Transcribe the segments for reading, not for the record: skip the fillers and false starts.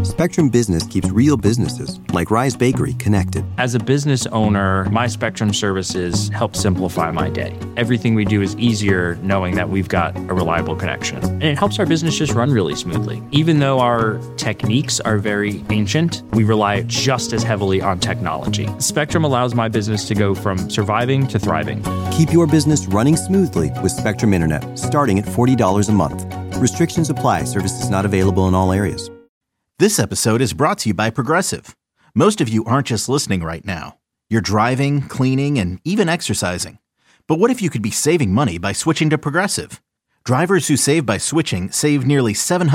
Spectrum Business keeps real businesses, like Rise Bakery, connected. As a business owner, my Spectrum services help simplify my day. Everything we do is easier knowing that we've got a reliable connection. And it helps our business just run really smoothly. Even though our techniques are very ancient, we rely just as heavily on technology. Spectrum allows my business to go from surviving to thriving. Keep your business running smoothly with Spectrum Internet, starting at $40 a month. Restrictions apply. Services not available in all areas. This episode is brought to you by Progressive. Most of you aren't just listening right now. You're driving, cleaning, and even exercising. But what if you could be saving money by switching to Progressive? Drivers who save by switching save nearly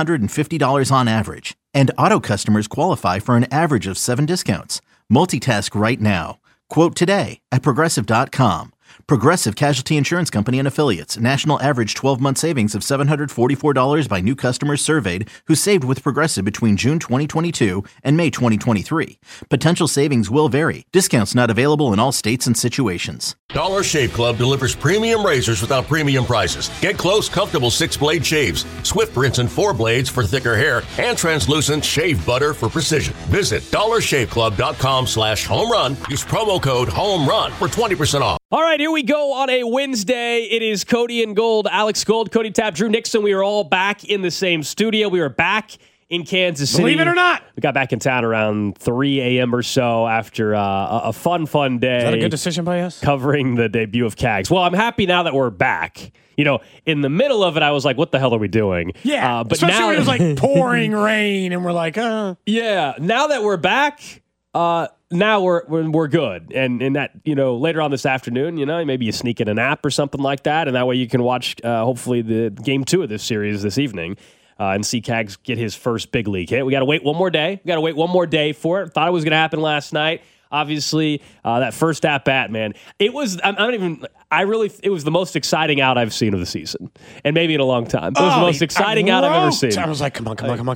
$750 on average. And auto customers qualify for an average of 7 discounts. Multitask right now. Quote today at Progressive.com. Progressive Casualty Insurance Company and Affiliates. National average 12-month savings of $744 by new customers surveyed who saved with Progressive between June 2022 and May 2023. Potential savings will vary. Discounts not available in all states and situations. Dollar Shave Club delivers premium razors without premium prices. Get close, comfortable 6-blade shaves, swift rinse and 4 blades for thicker hair, and translucent shave butter for precision. Visit dollarshaveclub.com/home run. Use promo code HOMERUN for 20% off. All right, here we go on a Wednesday. It is Cody and Gold, Alex Gold, Cody Tapp, Drew Nixon. We are all back in the same studio. We are back in Kansas City. Believe it or not. We got back in town around 3 a.m. or so after a fun day. Is that a good decision by us? Covering the debut of CAGS. Well, I'm happy now that we're back. You know, in the middle of it, I was like, what the hell are we doing? Yeah, but especially now, when it was like pouring rain and we're like, Yeah, now that we're back, now we're good. And that, you know, later on this afternoon, you know, maybe you sneak in a nap or something like that, and that way you can watch, hopefully, the game 2 of this series this evening. And see CAGS get his first big league hit. We got to wait one more day. For it. Thought it was going to happen last night. Obviously, that first at bat, man, it was. It was the most exciting out I've seen of the season, and maybe in a long time. It was the most exciting out I've ever seen. I was like, come on.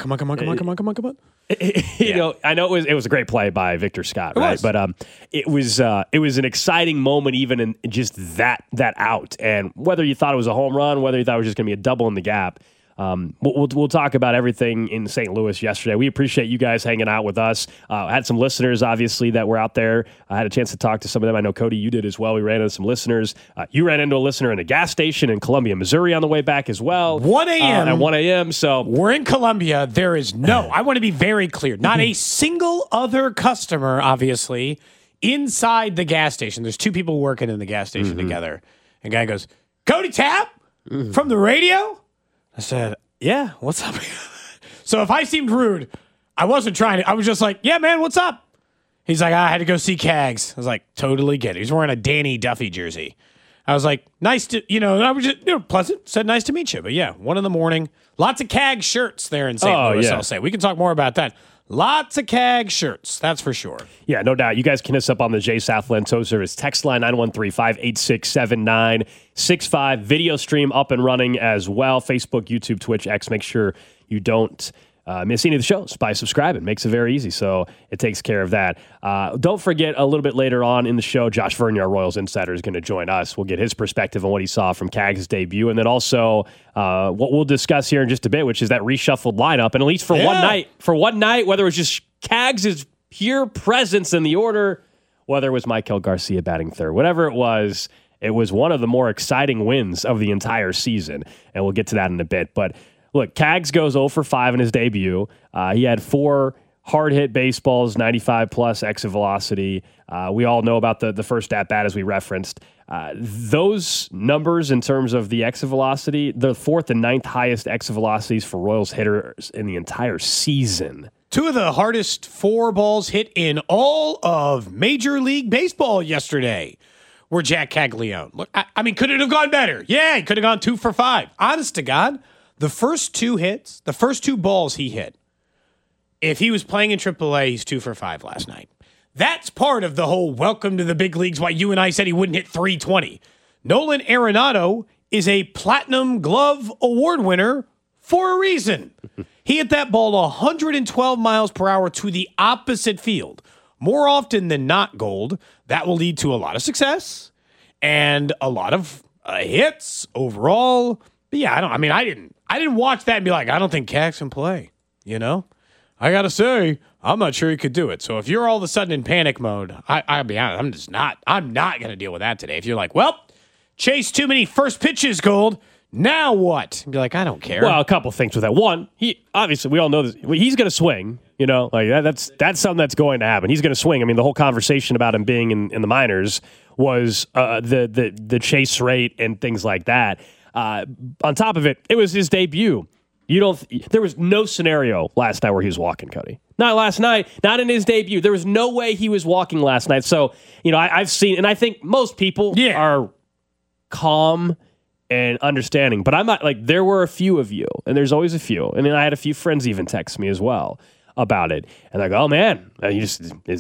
You know, I know it was a great play by Victor Scott, right? But it was an exciting moment, even in just that out, and whether you thought it was a home run, whether you thought it was just going to be a double in the gap. We'll talk about everything in St. Louis yesterday. We appreciate you guys hanging out with us. I had some listeners, obviously, that were out there. I had a chance to talk to some of them. I know, Cody, you did as well. We ran into some listeners. You ran into a listener in a gas station in Columbia, Missouri on the way back as well. 1 a.m. At 1 a.m. So we're in Columbia. There is I want to be very clear, not a single other customer, obviously, inside the gas station. There's 2 people working in the gas station together. And guy goes, Cody Tapp from the radio? I said, yeah, what's up? So if I seemed rude, I wasn't trying to. I was just like, yeah, man, what's up? He's like, I had to go see CAGS. I was like, totally get it. He's wearing a Danny Duffy jersey. I was like, nice to, I was just, pleasant. Said, nice to meet you. But yeah, 1 a.m. Lots of CAGS shirts there in St. Louis, I'll say. We can talk more about that. Lots of CAGS shirts, that's for sure. Yeah, no doubt. You guys can hit us up on the J. Southland Tow Service text line 913-586-7965. Video stream up and running as well. Facebook, YouTube, Twitch, X. Make sure you don't miss any of the shows by subscribing. Makes it very easy, so it takes care of that. Don't forget, a little bit later on in the show, Josh Vernier, our Royals insider, is going to join us. We'll get his perspective on what he saw from CAGS' debut, and then also what we'll discuss here in just a bit, which is that reshuffled lineup. And at least for one night, whether it was just CAGS' pure presence in the order, whether it was Maikel Garcia batting third, whatever it was one of the more exciting wins of the entire season, and we'll get to that in a bit. But look, CAGS goes 0 for 5 in his debut. He had 4 hard-hit baseballs, 95-plus exit velocity. We all know about the first at-bat, as we referenced. Those numbers in terms of the exit velocity, the 4th and 9th highest exit velocities for Royals hitters in the entire season. 2 of the hardest 4 balls hit in all of Major League Baseball yesterday were Jack Caglione. Look, I mean, could it have gone better? Yeah, he could have gone 2 for 5. Honest to God. The first 2 hits, the first 2 balls he hit, if he was playing in AAA, he's 2 for 5 last night. That's part of the whole welcome to the big leagues, why you and I said he wouldn't hit 320. Nolan Arenado is a Platinum Glove Award winner for a reason. He hit that ball 112 miles per hour to the opposite field. More often than not, Gold, that will lead to a lot of success and a lot of hits overall. But yeah, I didn't watch that and be like, I don't think CAGS can play, I got to say, I'm not sure he could do it. So if you're all of a sudden in panic mode, I'll be honest, I'm not going to deal with that today. If you're like, well, Chase too many first pitches, Gold. Now what? Be like, I don't care. Well, a couple things with that. One, he obviously we all know this. He's going to swing. You know, like that's something that's going to happen. He's going to swing. I mean, the whole conversation about him being in the minors was the chase rate and things like that. On top of it, it was his debut. There was no scenario last night where he was walking, Cody. Not last night, not in his debut. There was no way he was walking last night. So, I've seen, and I think most people are calm and understanding. But I'm not, like, there were a few of you, and there's always a few. And then I had a few friends even text me as well about it. And I go, oh, man, this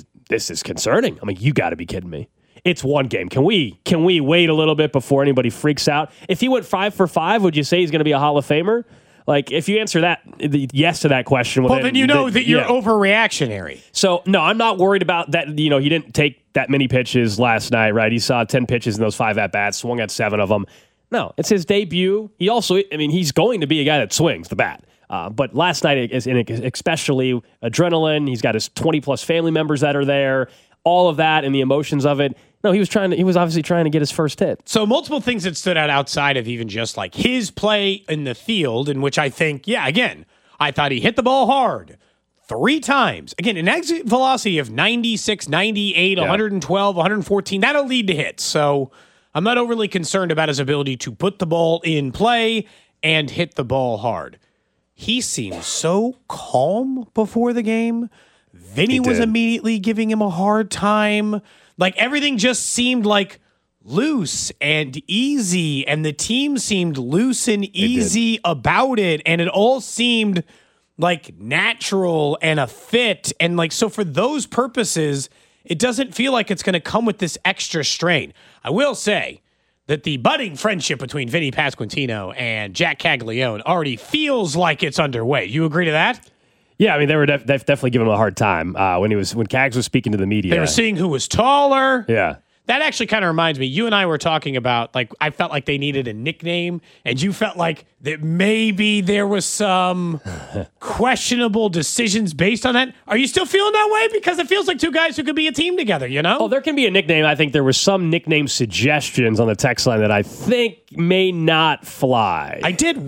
is concerning. I'm like, you got to be kidding me. It's one game. Can we wait a little bit before anybody freaks out? If he went 5 for 5, would you say he's going to be a Hall of Famer? Like, if you answer yes to that question, then you know that you're overreactionary. So, no, I'm not worried about that. He didn't take that many pitches last night, right? He saw 10 pitches in those 5 at-bats, swung at 7 of them. No, it's his debut. He also, he's going to be a guy that swings the bat. But last night, especially adrenaline, he's got his 20-plus family members that are there, all of that and the emotions of it. No, he was obviously trying to get his first hit. So multiple things that stood out outside of even just like his play in the field, in which I think, again, I thought he hit the ball hard 3 times. Again, an exit velocity of 96, 98, 112, 114, that'll lead to hits. So I'm not overly concerned about his ability to put the ball in play and hit the ball hard. He seemed so calm before the game. Vinny was immediately giving him a hard time. Like, everything just seemed like loose and easy, and the team seemed loose and easy about it, and it all seemed like natural and a fit. And like, so for those purposes, it doesn't feel like it's going to come with this extra strain. I will say that the budding friendship between Vinny Pasquantino and Jack Caglione already feels like it's underway. You agree to that? Yeah, they were definitely giving him a hard time when Cags was speaking to the media. They were seeing who was taller. Yeah. That actually kind of reminds me. You and I were talking about, like, I felt like they needed a nickname, and you felt like that maybe there was some questionable decisions based on that. Are you still feeling that way? Because it feels like 2 guys who could be a team together, Oh, there can be a nickname. I think there were some nickname suggestions on the text line that I think may not fly.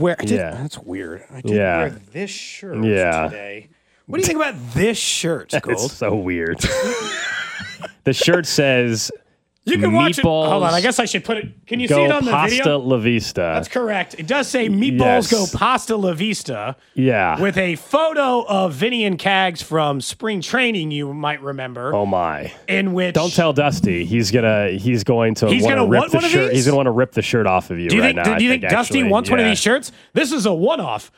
That's weird. I did wear this shirt today. What do you think about this shirt, Gold? It's so weird. The shirt says... You can watch it. Hold on, I guess I should put it. Can you see it on the video? Pasta La Vista. That's correct. It does say meatballs go pasta La Vista. Yeah. With a photo of Vinny and Cags from spring training, you might remember. Oh my. In which don't tell Dusty. He's going to want to rip the shirt. He's going to want to rip the shirt off of you right now. Do you think Dusty wants one of these shirts? This is a one-off.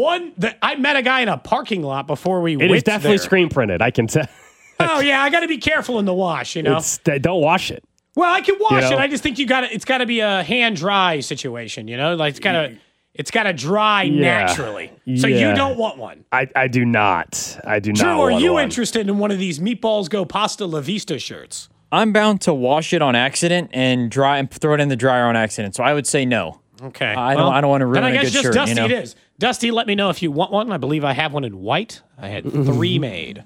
I met a guy in a parking lot before we went. It is definitely screen printed. I can tell. Oh yeah, I got to be careful in the wash, Don't wash it. Well, I can wash it. I just think it's got to be a hand dry situation, Like it's got to dry naturally. So you don't want one. I do not. I do not. Drew, are you interested in one of these meatballs go pasta La Vista shirts? I'm bound to wash it on accident and dry and throw it in the dryer on accident. So I would say no. Okay. I don't want to ruin a good shirt. Then I guess just Dusty it is. Dusty, let me know if you want one. I believe I have one in white. I had 3 made.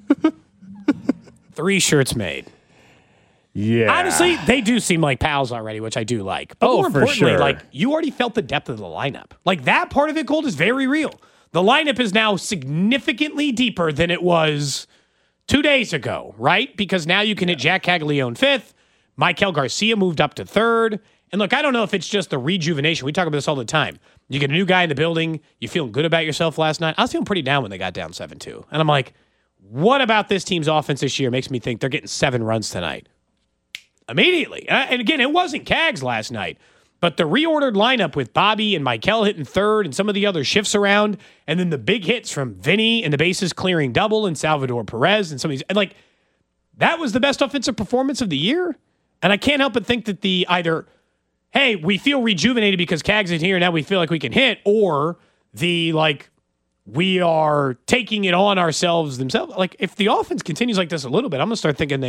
3 shirts made. Yeah. Honestly, they do seem like pals already, which I do like. But more importantly, like, you already felt the depth of the lineup. Like, that part of it, Gold, is very real. The lineup is now significantly deeper than it was 2 days ago, right? Because now you can hit Jack Caglione 5th. Maikel Garcia moved up to 3rd. And look, I don't know if it's just the rejuvenation. We talk about this all the time. You get a new guy in the building. You feeling good about yourself last night? I was feeling pretty down when they got down 7-2. And I'm like, what about this team's offense this year makes me think they're getting 7 runs tonight? Immediately. And again, it wasn't Cags last night, but the reordered lineup with Bobby and Maikel hitting 3rd and some of the other shifts around, and then the big hits from Vinny and the bases clearing double and Salvador Perez and some of these, and like, that was the best offensive performance of the year. And I can't help but think that the either, hey, we feel rejuvenated because Cags is here, now we feel like we can hit, or the like, we are taking it on ourselves themselves. Like, if the offense continues like this a little bit, I'm going to start thinking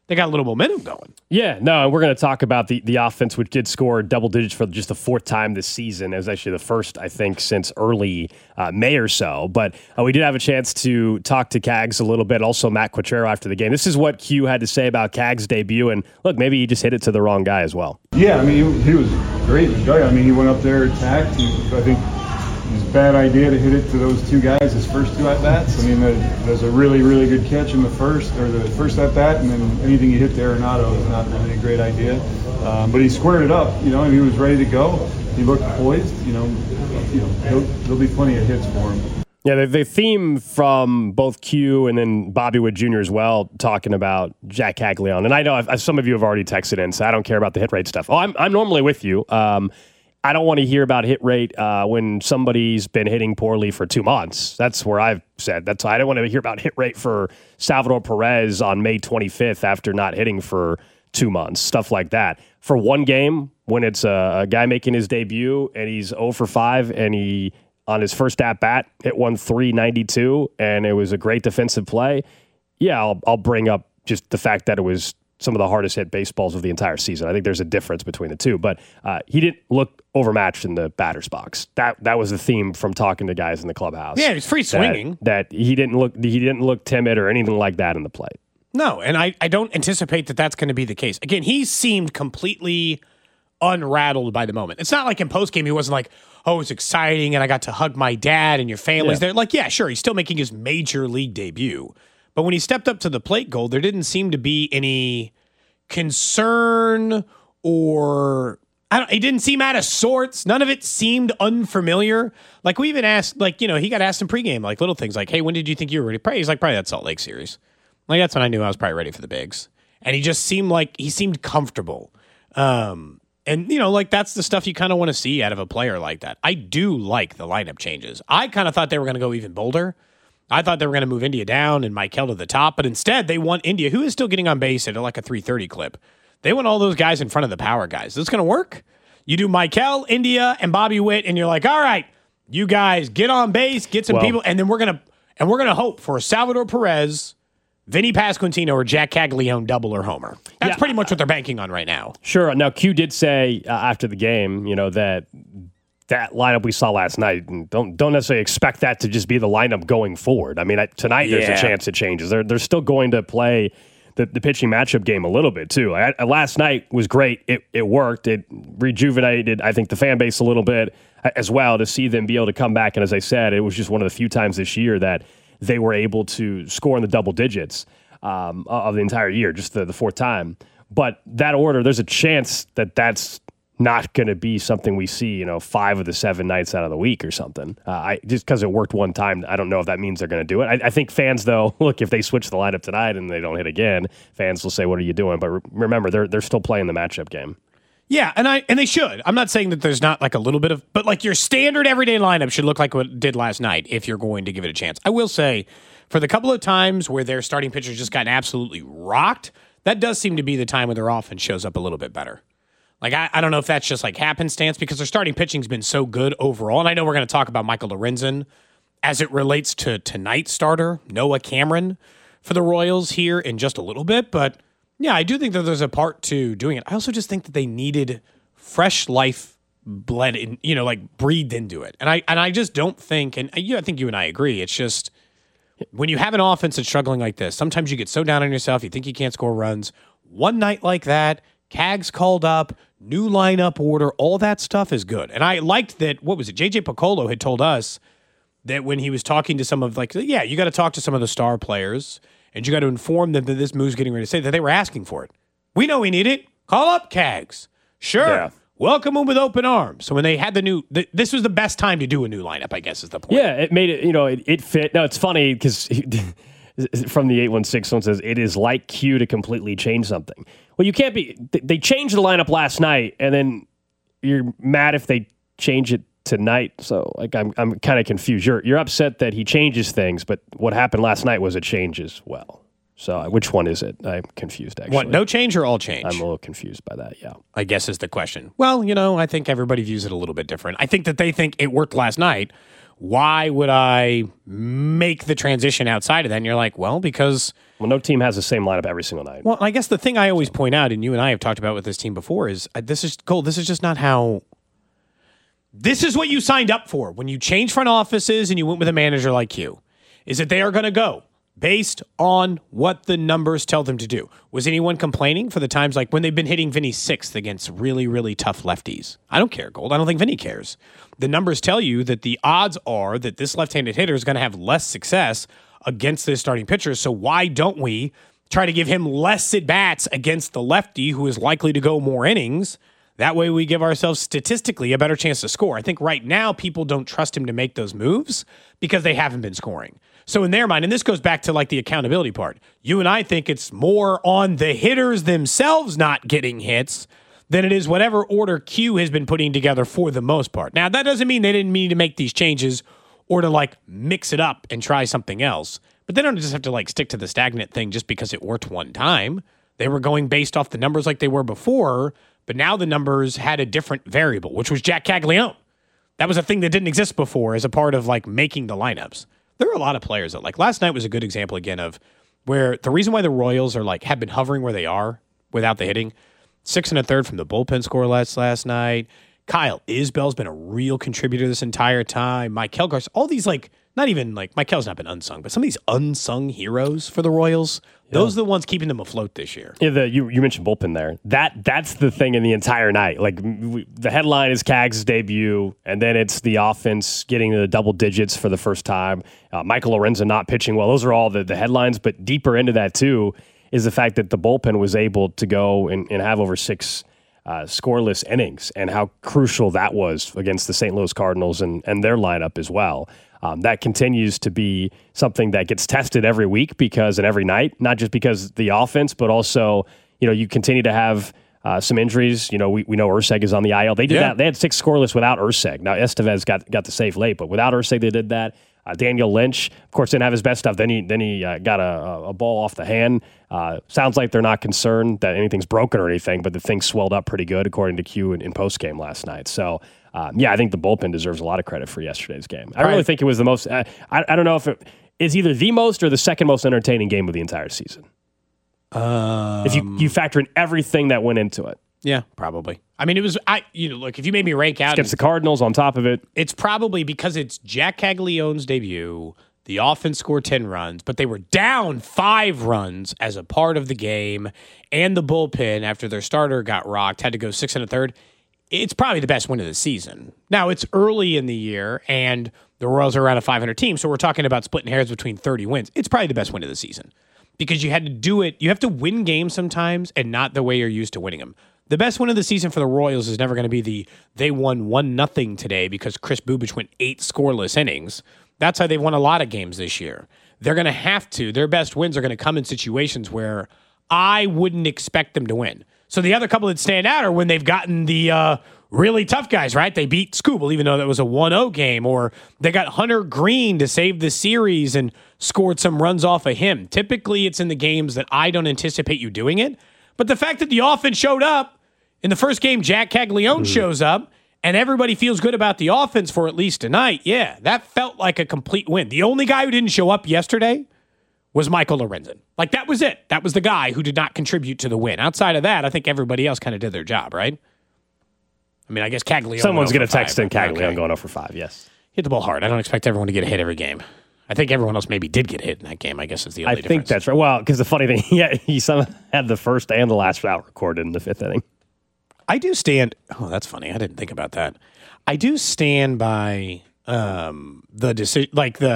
they got a little momentum going. Yeah, no, and we're going to talk about the offense, which did score double digits for just the fourth time this season. It was actually the first, I think, since early May or so. But we did have a chance to talk to Cags a little bit, also Matt Quatrero after the game. This is what Q had to say about Cags' debut, and look, maybe he just hit it to the wrong guy as well. Yeah, I mean, he was great. I mean, he went up there, attacked. I think it was a bad idea to hit it to those two guys, his first two at-bats. I mean, there's a really, really good catch in the first at-bat, and then anything you hit to Arenado is not really a great idea. But he squared it up, and he was ready to go. He looked poised. There'll be plenty of hits for him. Yeah, the theme from both Q and then Bobby Witt Jr. as well, talking about Jack Caglianone. And I know some of you have already texted in, so I don't care about the hit rate stuff. Oh, I'm normally with you. I don't want to hear about hit rate when somebody's been hitting poorly for 2 months. That's where I've said. That's why I don't want to hear about hit rate for Salvador Perez on May 25th after not hitting for 2 months, stuff like that. For one game, when it's a guy making his debut and he's 0 for 5 and he, on his first at-bat, hit 392 and it was a great defensive play, yeah, I'll bring up just the fact that it was some of the hardest hit baseballs of the entire season. I think there's a difference between the two, but he didn't look overmatched in the batter's box. That was the theme from talking to guys in the clubhouse. Yeah, he's free swinging. That he didn't look timid or anything like that in the plate. No, and I don't anticipate that that's going to be the case. Again, he seemed completely unrattled by the moment. It's not like in postgame he wasn't like, oh, it's exciting and I got to hug my dad and your family's there. Like, yeah, sure, he's still making his major league debut. But when he stepped up to the plate goal, there didn't seem to be any concern or he didn't seem out of sorts. None of it seemed unfamiliar. Like we even asked, he got asked in pregame, like little things like, hey, when did you think you were ready? He's like, probably that Salt Lake series. Like that's when I knew I was probably ready for the bigs. And he just seemed like he seemed comfortable. And that's the stuff you kind of want to see out of a player like that. I do like the lineup changes. I kind of thought they were going to go even bolder. I thought they were going to move India down and Michael to the top, but instead they want India, who is still getting on base at like a 330 clip. They want all those guys in front of the power guys. Is this going to work? You do Michael, India, and Bobby Witt, and you're like, all right, you guys get on base, get some people, and then we're gonna hope for a Salvador Perez, Vinny Pasquantino, or Jack Caglianone double or homer. That's pretty much what they're banking on right now. Sure. Now Q did say after the game, that lineup we saw last night, and don't necessarily expect that to just be the lineup going forward. I mean, tonight there's a chance it changes. They're still going to play the pitching matchup game a little bit too. Last night was great. It worked. It rejuvenated, I think, the fan base a little bit as well to see them be able to come back. And as I said, it was just one of the few times this year that they were able to score in the double digits of the entire year, just the fourth time. But that order, there's a chance that that's not going to be something we see, 5 of the 7 nights out of the week or something. Just because it worked one time, I don't know if that means they're going to do it. I think fans, though, look, if they switch the lineup tonight and they don't hit again, fans will say, what are you doing? But remember, they're still playing the matchup game. Yeah, and they should. I'm not saying that there's not like a little bit of, but like your standard everyday lineup should look like what it did last night if you're going to give it a chance. I will say, for the couple of times where their starting pitchers just gotten absolutely rocked, that does seem to be the time when their offense shows up a little bit better. Like, I don't know if that's just like happenstance because their starting pitching's been so good overall. And I know we're going to talk about Michael Lorenzen as it relates to tonight's starter, Noah Cameron, for the Royals here in just a little bit. But yeah, I do think that there's a part to doing it. I also just think that they needed fresh life breathed into it. And I just don't think, and I think you and I agree, it's just when you have an offense that's struggling like this, sometimes you get so down on yourself, you think you can't score runs. One night like that, Cags called up, new lineup order, all that stuff is good. And I liked that, JJ Piccolo had told us that when he was talking to some of, you got to talk to some of the star players, and you got to inform them that this move's getting ready to say that they were asking for it. We know we need it. Call up Cags. Sure. Yeah. Welcome them with open arms. So when they had this was the best time to do a new lineup, I guess is the point. Yeah, it made it, it fit. Now, it's funny because from the 816, someone says, it is like Q to completely change something. Well, you can't be. They changed the lineup last night, and then you're mad if they change it tonight. So, I'm kind of confused. You're upset that he changes things, but what happened last night was a change as well. So, which one is it? I'm confused, actually. What, no change or all change? I'm a little confused by that, yeah. I guess is the question. Well, I think everybody views it a little bit different. I think that they think it worked last night why would I make the transition outside of that? And you're like, well, because... Well, no team has the same lineup every single night. Well, I guess the thing I always point out, and you and I have talked about with this team before, is this is just not how... This is what you signed up for when you change front offices and you went with a manager like you, is that they are going to go based on what the numbers tell them to do. Was anyone complaining for the times like when they've been hitting Vinny sixth against really, really tough lefties? I don't care, Gold. I don't think Vinny cares. The numbers tell you that the odds are that this left-handed hitter is going to have less success against this starting pitcher. So why don't we try to give him less at-bats against the lefty who is likely to go more innings? That way we give ourselves statistically a better chance to score. I think right now people don't trust him to make those moves because they haven't been scoring. So in their mind, and this goes back to like the accountability part, you and I think it's more on the hitters themselves not getting hits than it is whatever order Q has been putting together for the most part. Now, that doesn't mean they didn't mean to make these changes or to like mix it up and try something else. But they don't just have to like stick to the stagnant thing just because it worked one time. They were going based off the numbers like they were before, but now the numbers had a different variable, which was Jack Caglione. That was a thing that didn't exist before as a part of like making the lineups. There are a lot of players that like last night was a good example again of where the reason why the Royals are like have been hovering where they are without the hitting. 6 1/3 from the bullpen scoreless last night. Kyle Isbell's been a real contributor this entire time. Mike Helgar's, all these like, not even like, Mikel's not been unsung, but some of these unsung heroes for the Royals, those are the ones keeping them afloat this year. Yeah, you mentioned bullpen there. That's the thing in the entire night. Like the headline is Cags' debut, and then it's the offense getting to the double digits for the first time. Michael Lorenzen not pitching well. Those are all the headlines, but deeper into that too is the fact that the bullpen was able to go and have over 6 scoreless innings and how crucial that was against the St. Louis Cardinals and their lineup as well. That continues to be something that gets tested every week and every night, not just because the offense, but also, you continue to have some injuries. We know Urseg is on the IL. They did that. They had 6 scoreless without Urseg. Now, Estevez got the save late, but without Urseg, they did that. Daniel Lynch, of course, didn't have his best stuff. Then he got a ball off the hand. Sounds like they're not concerned that anything's broken or anything, but the thing swelled up pretty good, according to Q in postgame last night. So, I think the bullpen deserves a lot of credit for yesterday's game. I really think it was the most. I don't know if it is either the most or the second most entertaining game of the entire season. If you factor in everything that went into it. Yeah, probably. I mean, it was, look, if you made me rank out. Against the Cardinals on top of it. It's probably because it's Jack Caglione's debut. The offense scored 10 runs, but they were down 5 runs as a part of the game. And the bullpen, after their starter got rocked, had to go 6 1/3. It's probably the best win of the season. Now, it's early in the year, and the Royals are around a 500 team, so we're talking about splitting hairs between 30 wins. It's probably the best win of the season because you had to do it. You have to win games sometimes and not the way you're used to winning them. The best win of the season for the Royals is never going to be they won 1-0 today because Chris Bubich went 8 scoreless innings. That's how they've won a lot of games this year. They're going to have to. Their best wins are going to come in situations where I wouldn't expect them to win. So the other couple that stand out are when they've gotten the really tough guys, right? They beat Skubal, even though that was a 1-0 game, or they got Hunter Green to save the series and scored some runs off of him. Typically, it's in the games that I don't anticipate you doing it. But the fact that the offense showed up, in the first game, Jack Caglione shows up, and everybody feels good about the offense for at least tonight. Yeah, that felt like a complete win. The only guy who didn't show up yesterday was Michael Lorenzen. Like, that was it. That was the guy who did not contribute to the win. Outside of that, I think everybody else kind of did their job, right? I mean, I guess Caglione. Someone's going to text in Caglione going 0-for-5, yes. Hit the ball hard. I don't expect everyone to get a hit every game. I think everyone else maybe did get hit in that game, I guess is the only difference. I think that's right. Well, because the funny thing, he had the first and the last out recorded in the 5th inning. I do stand. Oh, that's funny. I didn't think about that. I do stand by the decision,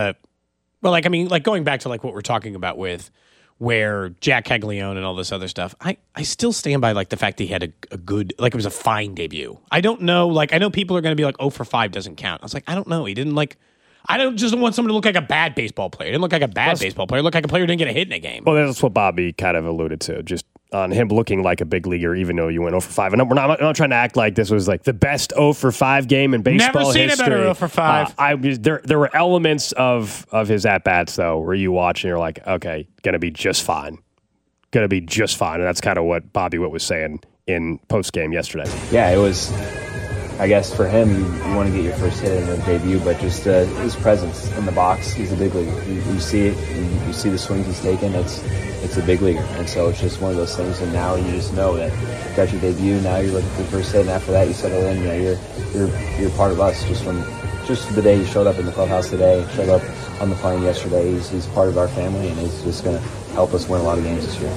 going back to like what we're talking about with where Jack Caglione and all this other stuff. I still stand by like the fact that he had a good, like it was a fine debut. I don't know. Like I know people are going to be like 0-for-5 doesn't count. I was like, I don't know. He didn't like. I don't just want someone to look like a bad baseball player. He didn't look like a bad baseball player. He looked like a player who didn't get a hit in a game. Well, that's what Bobby kind of alluded to, just on him looking like a big leaguer, even though you went 0-for-5. And I'm not trying to act like this was like the best 0-for-5 game in baseball history. Never seen history. a better 0-for-5. There were elements of his at-bats, though, where you watch and you're like, okay, going to be just fine. Going to be just fine. And that's kind of what Bobby Witt was saying in post-game yesterday. Yeah, it was I guess for him, you want to get your first hit in the debut, but just his presence in the box, he's a big leaguer. You see it, you see the swings he's taken. It's a big leaguer, and so it's just one of those things. And now you just know that you got your debut. Now you're looking for your first hit, and after that, you settle in. You're part of us. Just the day he showed up in the clubhouse today, showed up on the plane yesterday. He's part of our family, and he's just going to help us win a lot of games this year.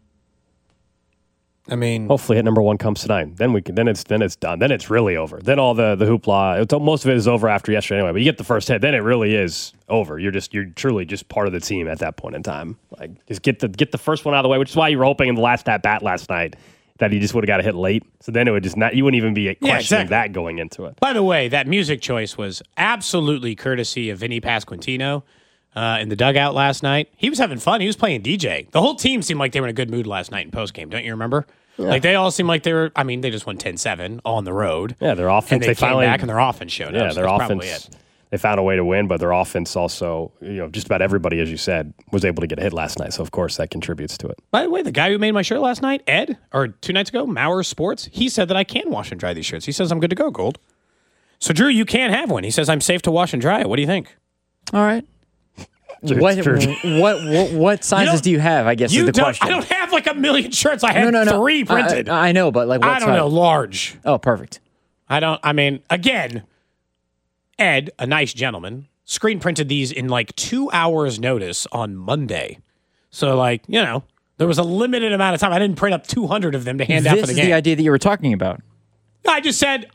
I mean, hopefully hit number 1 comes tonight. Then it's done. Then it's really over. Then all the hoopla, most of it is over after yesterday anyway. But you get the first hit, then it really is over. You're truly just part of the team at that point in time. Like just get the first one out of the way, which is why you were hoping in the last at bat last night that he just would have got a hit late. So then it would just you wouldn't even be questioning that going into it. By the way, that music choice was absolutely courtesy of Vinny Pasquantino in the dugout last night. He was having fun. He was playing DJ. The whole team seemed like they were in a good mood last night in postgame. Don't you remember? Yeah. Like they all seemed like they were. I mean, they just won 10-7 on the road. Yeah, their offense. And they came back and their offense showed up. Yeah, so their that's offense. probably it. They found a way to win, but their offense also, just about everybody, as you said, was able to get a hit last night. So of course that contributes to it. By the way, the guy who made my shirt last night, Ed, or 2 nights ago, Mauer Sports, he said that I can wash and dry these shirts. He says I'm good to go, Gold. So Drew, you can have one. He says I'm safe to wash and dry it. What do you think? All right. What sizes do you have? I guess is the question. I don't have like a million shirts. I have 3 printed. I know, but like what I don't know. Large. Oh, perfect. Again, Ed, a nice gentleman, screen printed these in like 2 hours notice on Monday. So there was a limited amount of time. I didn't print up 200 of them to hand out for the game. This is the idea that you were talking about. I just said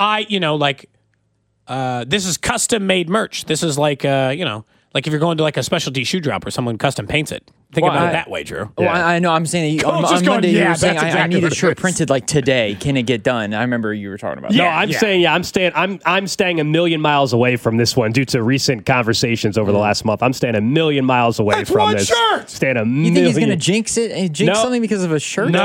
this is custom made merch. This is like if you're going to like a specialty shoe drop where someone custom paints it. Think about it that way, Drew. Well, I know. I'm saying that on Monday you were saying I need a shirt printed like today. Can it get done? I remember you were talking about that. No, I'm saying I'm staying a million miles away from this one due to recent conversations over the last month. I'm staying a million miles away from this. Shirt. Staying a million. You think he's going to jinx it? Something because of a shirt? No.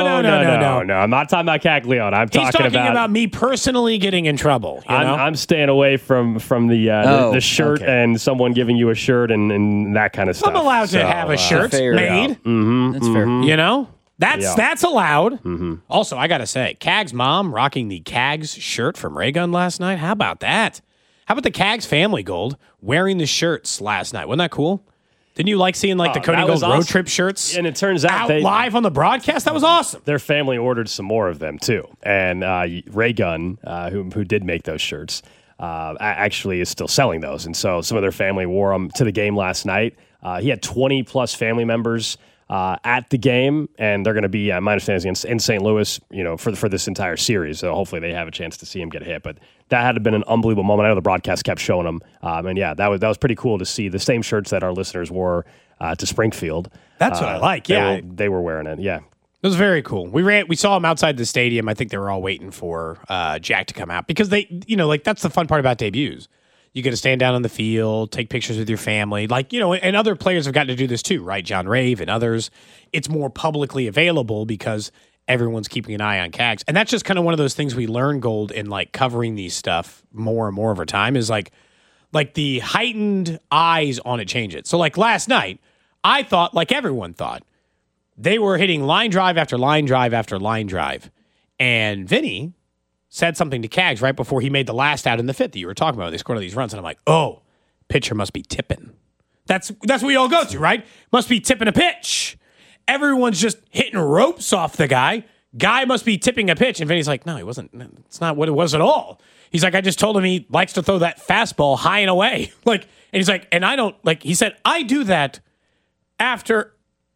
I'm not talking about Caglione. He's talking about me personally getting in trouble. I'm staying away from the shirt and someone giving you a shirt and that kind of stuff. I'm allowed to have a shirt made. Mm-hmm, that's fair. That's allowed. Mm-hmm. Also, I gotta say, Cag's mom rocking the Cags shirt from Ray Gun last night. How about that? How about the Cags family, Gold, wearing the shirts last night? Wasn't that cool? Didn't you like seeing the Cody Gold road trip shirts? And it turns out live on the broadcast. That was awesome. Their family ordered some more of them too, and Ray Gun, who did make those shirts, actually is still selling those, and so some of their family wore them to the game last night. He had 20 plus family members at the game, and they're going to be, my understanding is in St. Louis, for this entire series. So hopefully they have a chance to see him get hit. But that had been an unbelievable moment. I know the broadcast kept showing them, and that was pretty cool to see the same shirts that our listeners wore to Springfield. That's what I like. Yeah, they were wearing it. Yeah. It was very cool. We saw him outside the stadium. I think they were all waiting for Jack to come out because they, that's the fun part about debuts. You get to stand down on the field, take pictures with your family. And other players have gotten to do this too, right? John Rave and others. It's more publicly available because everyone's keeping an eye on Cags. And that's just kind of one of those things we learn, Gold, in covering these stuff more and more over time is like the heightened eyes on it change it. So last night, I thought, like everyone thought, they were hitting line drive after line drive after line drive. And Vinny said something to Cags right before he made the last out in the fifth that you were talking about. They scored all these runs, and I'm like, oh, pitcher must be tipping. That's what we all go to, right? Must be tipping a pitch. Everyone's just hitting ropes off the guy. Guy must be tipping a pitch. And Vinny's like, no, he wasn't. It's not what it was at all. He's like, I just told him he likes to throw that fastball high and away. And he's like, and I don't, he said, I do that after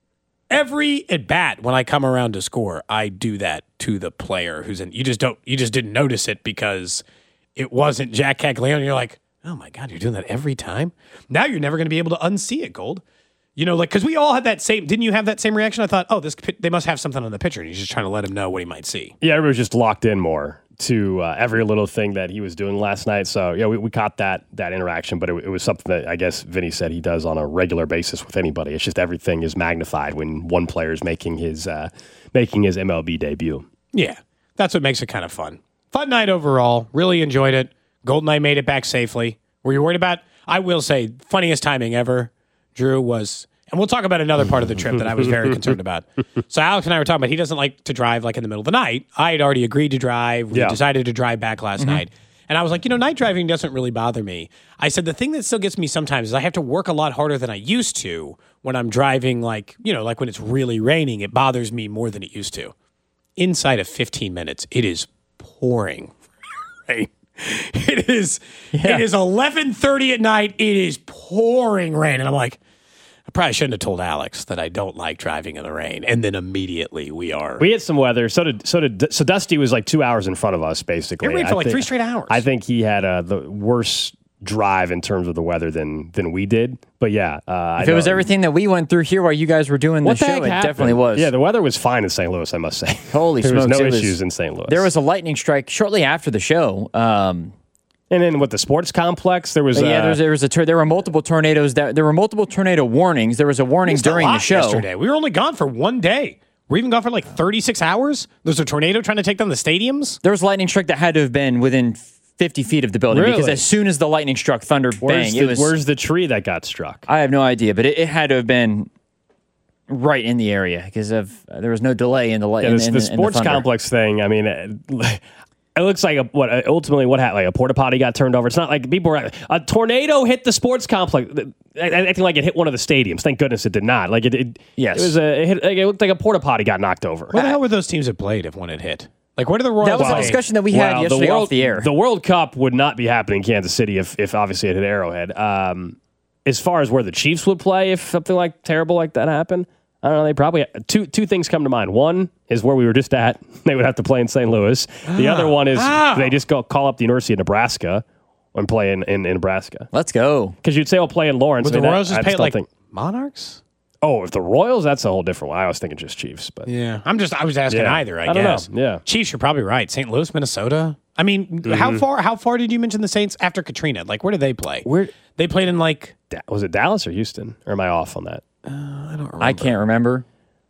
every at bat when I come around to score. I do that to the player who's in. You just didn't notice it because it wasn't Jack Caglione. You're like, oh my God, you're doing that every time. Now you're never going to be able to unsee it, Gold. Because we all had that same. Didn't you have that same reaction? I thought, oh, they must have something on the pitcher, and he's just trying to let him know what he might see. Yeah, everybody was just locked in more to every little thing that he was doing last night. So yeah, we caught that interaction, but it was something that I guess Vinny said he does on a regular basis with anybody. It's just everything is magnified when one player is making his MLB debut. Yeah, that's what makes it kind of fun. Fun night overall. Really enjoyed it. Goldeneye made it back safely. Were you worried about? I will say, funniest timing ever, Drew, was, And we'll talk about another part of the trip that I was very concerned about. So Alex and I were talking about he doesn't like to drive like in the middle of the night. I had already agreed to drive. We decided to drive back last night. And I was like, night driving doesn't really bother me. I said the thing that still gets me sometimes is I have to work a lot harder than I used to when I'm driving, like when it's really raining. It bothers me more than it used to. Inside of 15 minutes, it is pouring rain. It is 11:30 at night. It is pouring rain. And I'm like, I probably shouldn't have told Alex that I don't like driving in the rain. And then immediately we had some weather. So Dusty was like 2 hours in front of us, basically. It rained for 3 straight hours. I think he had the worst drive in terms of the weather than we did. But if it was everything that we went through here while you guys were doing the show, it definitely was. Yeah, the weather was fine in St. Louis, I must say. Holy smokes. There was no issues in St. Louis. There was a lightning strike shortly after the show. And then with the sports complex, there was there were multiple tornadoes. There were multiple tornado warnings. There was a warning during the show yesterday. We were only gone for one day. We're even gone for like 36 hours. There's a tornado trying to take down the stadiums. There was a lightning strike that had to have been within 50 feet of the building because as soon as the lightning struck, thunder bang. Where's the tree that got struck? I have no idea, but it had to have been right in the area because there was no delay in the light. The sports complex thing. I mean. It looks like ultimately what happened, like a porta potty got turned over. It's not like people were a tornado hit the sports complex, acting like it hit one of the stadiums. Thank goodness it did not. Like it looked like a porta potty got knocked over. Where the hell were those teams that played if one had hit? Like, where did the Royals That was play? a discussion that we had yesterday off the air. The World Cup would not be happening in Kansas City if obviously it hit Arrowhead. As far as where the Chiefs would play if something like terrible like that happened, I don't know. They probably two things come to mind. One is where we were just at. They would have to play in St. Louis. The other one is they just call up the University of Nebraska and play in Nebraska. Let's go. Because you'd say, play in Lawrence. Would the Royals just pay like Monarchs? Oh, if the Royals, that's a whole different one. I was thinking just Chiefs, but yeah, I was asking either. I guess. Don't know. Yeah, Chiefs, you're probably right. St. Louis, Minnesota. I mean, how far did you mention the Saints after Katrina? Like, where did they play? They played in like was it Dallas or Houston? Or am I off on that? I don't remember. I can't remember.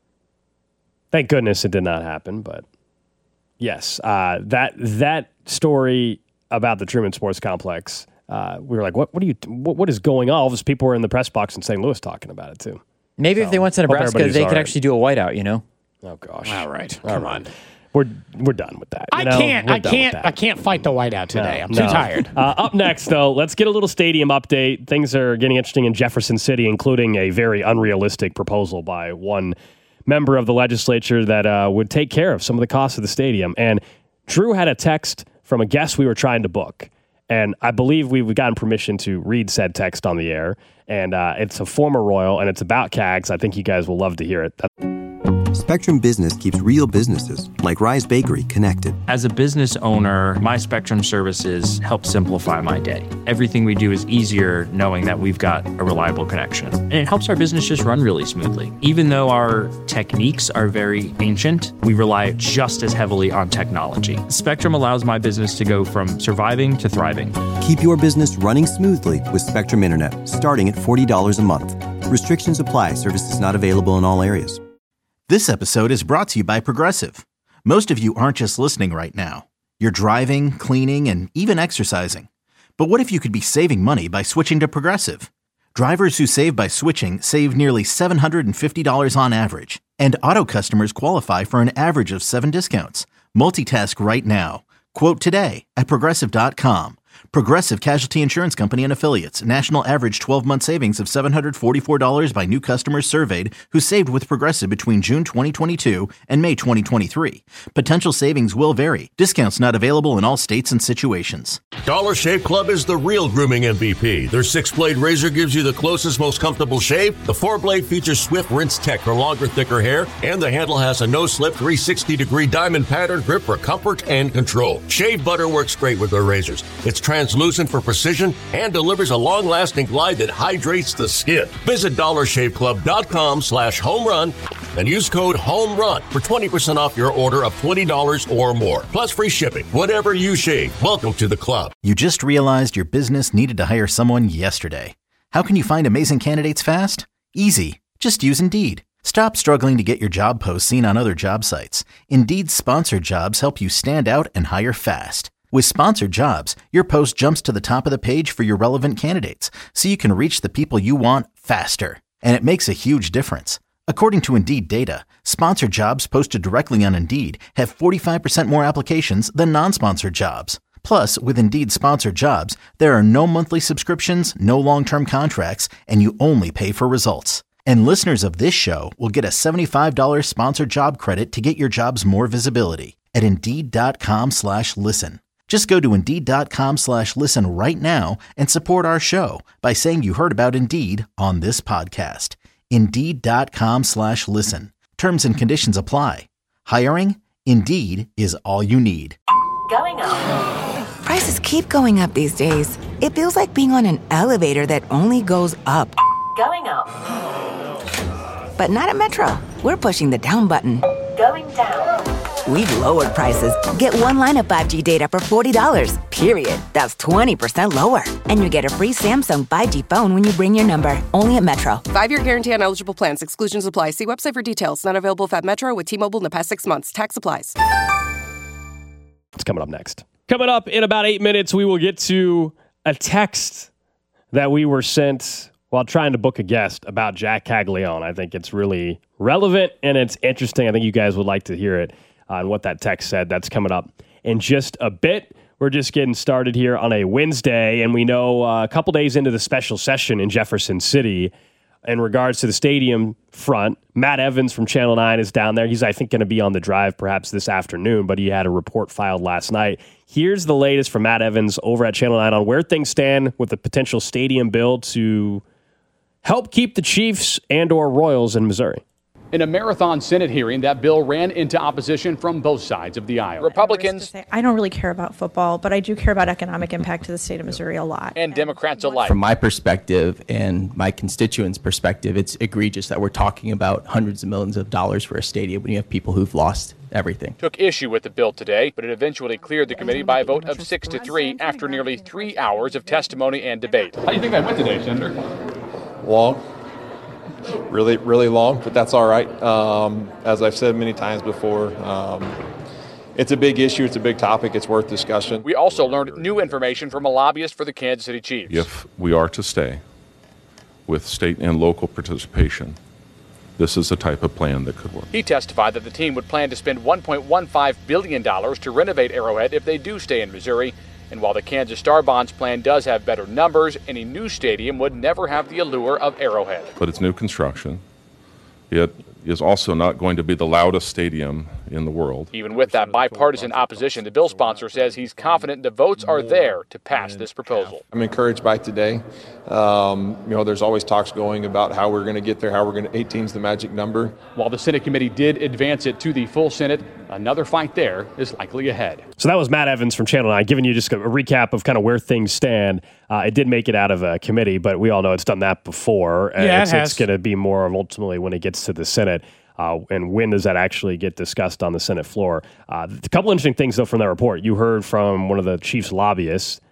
Thank goodness it did not happen, but yes, that story about the Truman Sports Complex, we were like, what is going on? All these people were in the press box in St. Louis talking about it too. Maybe if they went to Nebraska, they could actually do a whiteout. Oh gosh! All right, come on. We're done with that. I can't fight the whiteout today. I'm too tired. Up next, though, let's get a little stadium update. Things are getting interesting in Jefferson City, including a very unrealistic proposal by one member of the legislature that would take care of some of the costs of the stadium. And Drew had a text from a guest we were trying to book. And I believe we've gotten permission to read said text on the air. And it's a former Royal, and it's about CAGs. I think you guys will love to hear it. Spectrum Business keeps real businesses, like Rise Bakery, connected. As a business owner, my Spectrum services help simplify my day. Everything we do is easier knowing that we've got a reliable connection. And it helps our business just run really smoothly. Even though our techniques are very ancient, we rely just as heavily on technology. Spectrum allows my business to go from surviving to thriving. Keep your business running smoothly with Spectrum Internet, starting at $40 a month. Restrictions apply. Services not available in all areas. This episode is brought to you by Progressive. Most of you aren't just listening right now. You're driving, cleaning, and even exercising. But what if you could be saving money by switching to Progressive? Drivers who save by switching save nearly $750 on average. And auto customers qualify for an average of 7 discounts. Multitask right now. Quote today at Progressive.com. Progressive Casualty Insurance Company and Affiliates. National average 12-month savings of $744 by new customers surveyed who saved with Progressive between June 2022 and May 2023. Potential savings will vary. Discounts not available in all states and situations. Dollar Shave Club is the real grooming MVP. Their 6-blade razor gives you the closest, most comfortable shave. The 4-blade features Swift Rinse Tech for longer, thicker hair. And the handle has a no-slip 360-degree diamond pattern grip for comfort and control. Shave butter works great with their razors. It's translucent for precision and delivers a long-lasting glide that hydrates the skin. Visit DollarShaveClub.com/homerun and use code HOMERUN for 20% off your order of $20 or more. Plus free shipping. Whatever you shave, welcome to the club. You just realized your business needed to hire someone yesterday. How can you find amazing candidates fast? Easy. Just use Indeed. Stop struggling to get your job posts seen on other job sites. Indeed's sponsored jobs help you stand out and hire fast. With sponsored jobs, your post jumps to the top of the page for your relevant candidates, so you can reach the people you want faster. And it makes a huge difference. According to Indeed data, sponsored jobs posted directly on Indeed have 45% more applications than non-sponsored jobs. Plus, with Indeed sponsored jobs, there are no monthly subscriptions, no long-term contracts, and you only pay for results. And listeners of this show will get a $75 sponsored job credit to get your jobs more visibility at Indeed.com/listen. Just go to Indeed.com/listen right now and support our show by saying you heard about Indeed on this podcast. Indeed.com/listen. Terms and conditions apply. Hiring? Indeed is all you need. Going up. Prices keep going up these days. It feels like being on an elevator that only goes up. Going up. But not at Metro. We're pushing the down button. Going down. We've lowered prices. Get one line of 5G data for $40, period. That's 20% lower. And you get a free Samsung 5G phone when you bring your number. Only at Metro. 5-year guarantee on eligible plans. Exclusions apply. See website for details. Not available at Metro with T-Mobile in the past 6 months. Tax applies. What's coming up next? Coming up in about 8 minutes, we will get to a text that we were sent while trying to book a guest about Jac Caglianone. I think it's really relevant and it's interesting. I think you guys would like to hear it on what that text said. That's coming up in just a bit. We're just getting started here on a Wednesday, and we know a couple days into the special session in Jefferson City in regards to the stadium front. Matt Evans from Channel 9 is down there. He's, I think, going to be on the drive perhaps this afternoon, but he had a report filed last night. Here's the latest from Matt Evans over at Channel 9 on where things stand with the potential stadium build to help keep the Chiefs and or Royals in Missouri. In a marathon Senate hearing, that bill ran into opposition from both sides of the aisle. Republicans, I don't really care about football, but I do care about economic impact to the state of Missouri a lot. And Democrats alike. From my perspective and my constituents' perspective, it's egregious that we're talking about hundreds of millions of dollars for a stadium when you have people who've lost everything. Took issue with the bill today, but it eventually cleared the committee by a vote of 6-3 after nearly 3 hours of testimony and debate. How do you think that went today, Senator? Long. Really, really long, but that's all right. As I've said many times before, it's a big issue. It's a big topic. It's worth discussion. We also learned new information from a lobbyist for the Kansas City Chiefs. If we are to stay with state and local participation, this is the type of plan that could work. He testified that the team would plan to spend $1.15 billion to renovate Arrowhead if they do stay in Missouri. And while the Kansas Star Bonds plan does have better numbers, any new stadium would never have the allure of Arrowhead. But it's new construction. It is also not going to be the loudest stadium in the world. Even with that bipartisan opposition, the bill sponsor says he's confident the votes are there to pass this proposal. I'm encouraged by today. There's always talks going about how we're going to get there, 18's the magic number. While the Senate committee did advance it to the full Senate, another fight there is likely ahead. So that was Matt Evans from Channel 9, giving you just a recap of kind of where things stand. It did make it out of a committee, but we all know it's done that before. Yeah, it's going to be more of ultimately when it gets to the Senate. And when does that actually get discussed on the Senate floor? A couple interesting things, though, from that report. You heard from one of the Chiefs lobbyists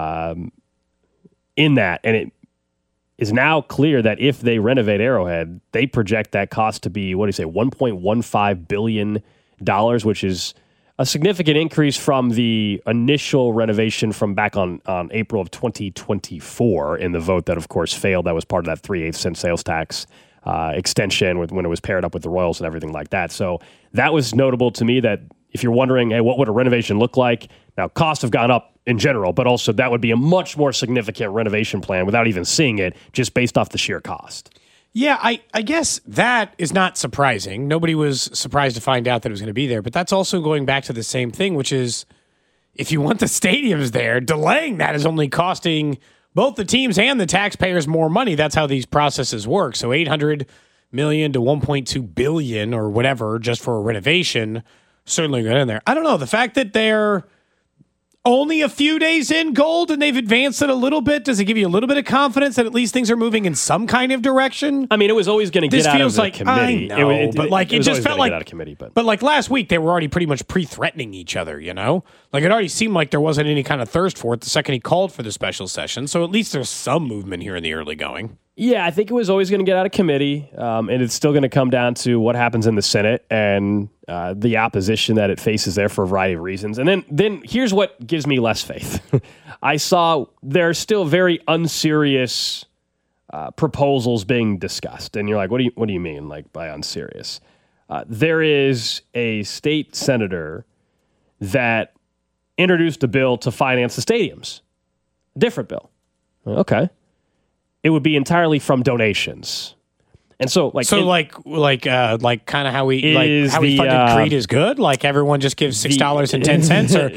in that, and it is now clear that if they renovate Arrowhead, they project that cost to be, $1.15 billion, which is a significant increase from the initial renovation from back on April of 2024 in the vote that, of course, failed. That was part of that 3/8 cent sales tax extension when it was paired up with the Royals and everything like that. So that was notable to me that if you're wondering, hey, what would a renovation look like? Now, costs have gone up in general, but also that would be a much more significant renovation plan without even seeing it, just based off the sheer cost. Yeah, I guess that is not surprising. Nobody was surprised to find out that it was going to be there, but that's also going back to the same thing, which is if you want the stadiums there, delaying that is only costing both the teams and the taxpayers more money. That's how these processes work. So $800 million to $1.2 billion or whatever just for a renovation certainly got in there. I don't know. The fact that they're only a few days in Gold and they've advanced it a little bit, does it give you a little bit of confidence that at least things are moving in some kind of direction? I mean, it was always going to get out of the committee. I know, it just felt like, out of committee, but like last week they were already pretty much pre-threatening each other, you know? Like it already seemed like there wasn't any kind of thirst for it the second he called for the special session. So at least there's some movement here in the early going. Yeah, I think it was always going to get out of committee, and it's still going to come down to what happens in the Senate and the opposition that it faces there for a variety of reasons. And then here's what gives me less faith. I saw there are still very unserious proposals being discussed, and you're like, what do you mean, like, by unserious? There is a state senator that introduced a bill to finance the stadiums. A different bill. Okay. It would be entirely from donations. And so, like, kind of how we funded Creed is good. Like everyone just gives $6.10 or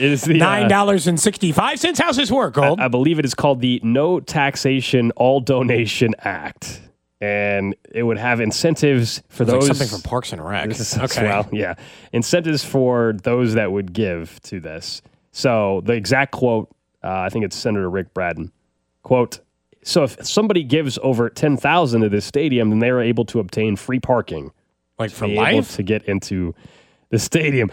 $9.65. How's this work, Gold? I believe it is called the No Taxation All Donation Act, and it would have incentives for those. Like something from Parks and Rec. Okay, well, yeah, incentives for those that would give to this. So the exact quote, I think it's Senator Rick Braden, quote. So if somebody gives over $10,000 to this stadium, then they are able to obtain free parking, like for life, to get into the stadium.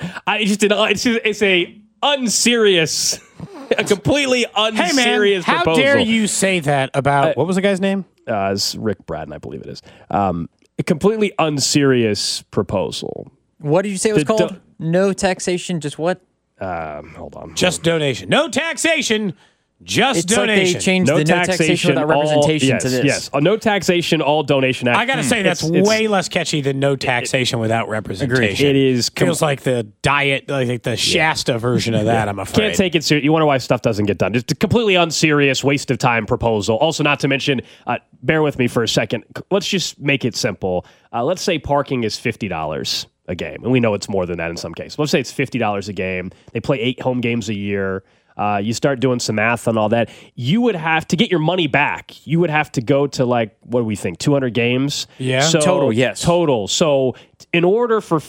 It's a unserious, a completely unserious proposal. How dare you say that about what was the guy's name? It's Rick Braden, I believe it is. A completely unserious proposal. What did you say it was called? No taxation, just what? Hold on. Just donation. No taxation. Just donation. Like they changed the no taxation without representation to this. Yes, a no taxation, all donation act. I got to say, that's way less catchy than no taxation without representation. It is. Feels like the diet, like the Shasta version of that, I'm afraid. Can't take it serious. You wonder why stuff doesn't get done. Just a completely unserious, waste of time proposal. Also, not to mention, bear with me for a second. Let's just make it simple. Let's say parking is $50 a game. And we know it's more than that in some cases. Let's say it's $50 a game. They play 8 home games a year. You start doing some math on all that. You would have to get your money back. You would have to go to, like, what do we think, 200 games? Yeah. So, total, yes. Total. So in order for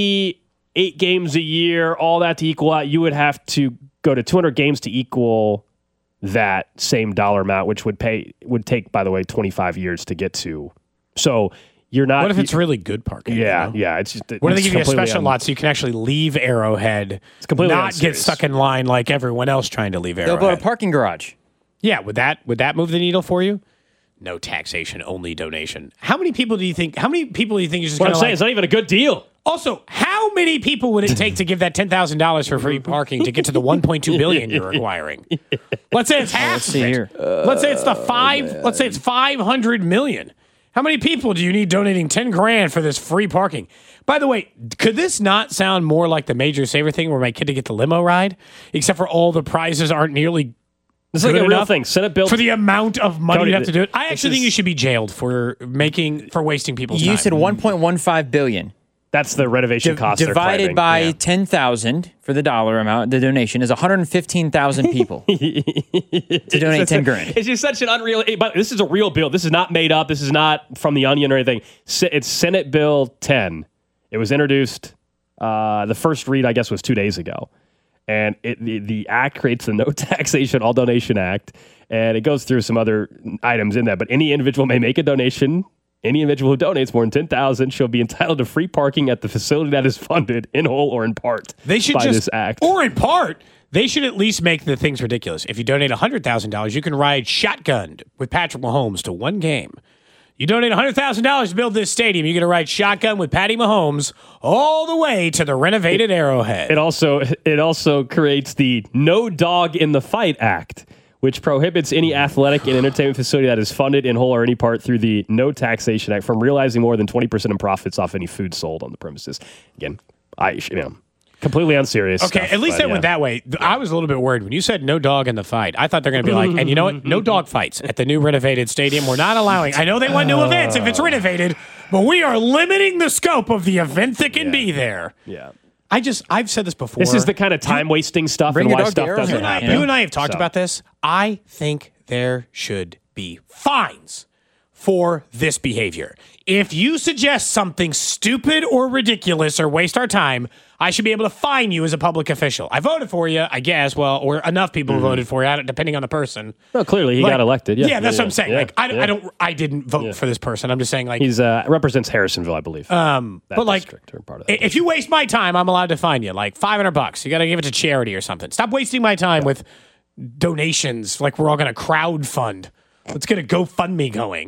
58 games a year, all that to equal out, you would have to go to 200 games to equal that same dollar amount, which would take, by the way, 25 years to get to. So you're not. What if it's really good parking? Yeah, you know? yeah. It's just. What if they give you a special lot so you can actually leave Arrowhead, not get stuck in line like everyone else trying to leave Arrowhead? They'll go to a parking garage. Yeah, would that move the needle for you? No taxation, only donation. How many people do you think? How many people do you think is just going to? What I'm saying, it's not even a good deal. Also, how many people would it take to give that $10,000 for free parking to get to the $1.2 billion you're requiring? Let's say it's half. Let's see here. Let's say it's Let's say it's $500 million. How many people do you need donating $10,000 for this free parking? By the way, could this not sound more like the Major Saver thing where my kid to get the limo ride? Except for all the prizes aren't nearly This is like a real thing. Senate bill for the amount of money you have to do it. I actually think you should be jailed for wasting people's time. You said $1.15 billion. That's the renovation cost. Divided by 10,000 for the dollar amount, the donation is 115,000 people to donate $10,000. It's just such an unreal. But this is a real bill. This is not made up. This is not from the Onion or anything. It's Senate Bill 10. It was introduced. The first read, I guess, was 2 days ago, and the act creates the No Taxation All Donation Act, and it goes through some other items in that. But any individual may make a donation. Any individual who donates more than $10,000 shall be entitled to free parking at the facility that is funded in whole or in part by this act. Or in part, they should at least make the things ridiculous. If you donate $100,000, you can ride shotgun with Patrick Mahomes to one game. You donate $100,000 to build this stadium, you're going to ride shotgun with Patty Mahomes all the way to the renovated Arrowhead. It also creates the No Dog in the Fight Act, which prohibits any athletic and entertainment facility that is funded in whole or any part through the No Taxation Act from realizing more than 20% in profits off any food sold on the premises. Again, completely unserious. Okay, stuff, at least that went that way. I was a little bit worried when you said no dog in the fight. I thought they're going to be like, and you know what? No dog fights at the new renovated stadium. We're not allowing. I know they want new events if it's renovated, but we are limiting the scope of the event that can be there. Yeah. I've said this before. This is the kind of time-wasting stuff and why stuff doesn't happen. You and I have talked about this. I think there should be fines for this behavior. If you suggest something stupid or ridiculous or waste our time, I should be able to fine you as a public official. I voted for you, I guess. Well, or enough people voted for you, depending on the person. Well, clearly he got elected. Yeah, that's what I'm saying. I didn't vote for this person. I'm just saying, like, he's represents Harrisonville, I believe. But like, if you waste my time, I'm allowed to fine you like $500. You got to give it to charity or something. Stop wasting my time with donations. Like we're all going to crowdfund. Let's get a GoFundMe going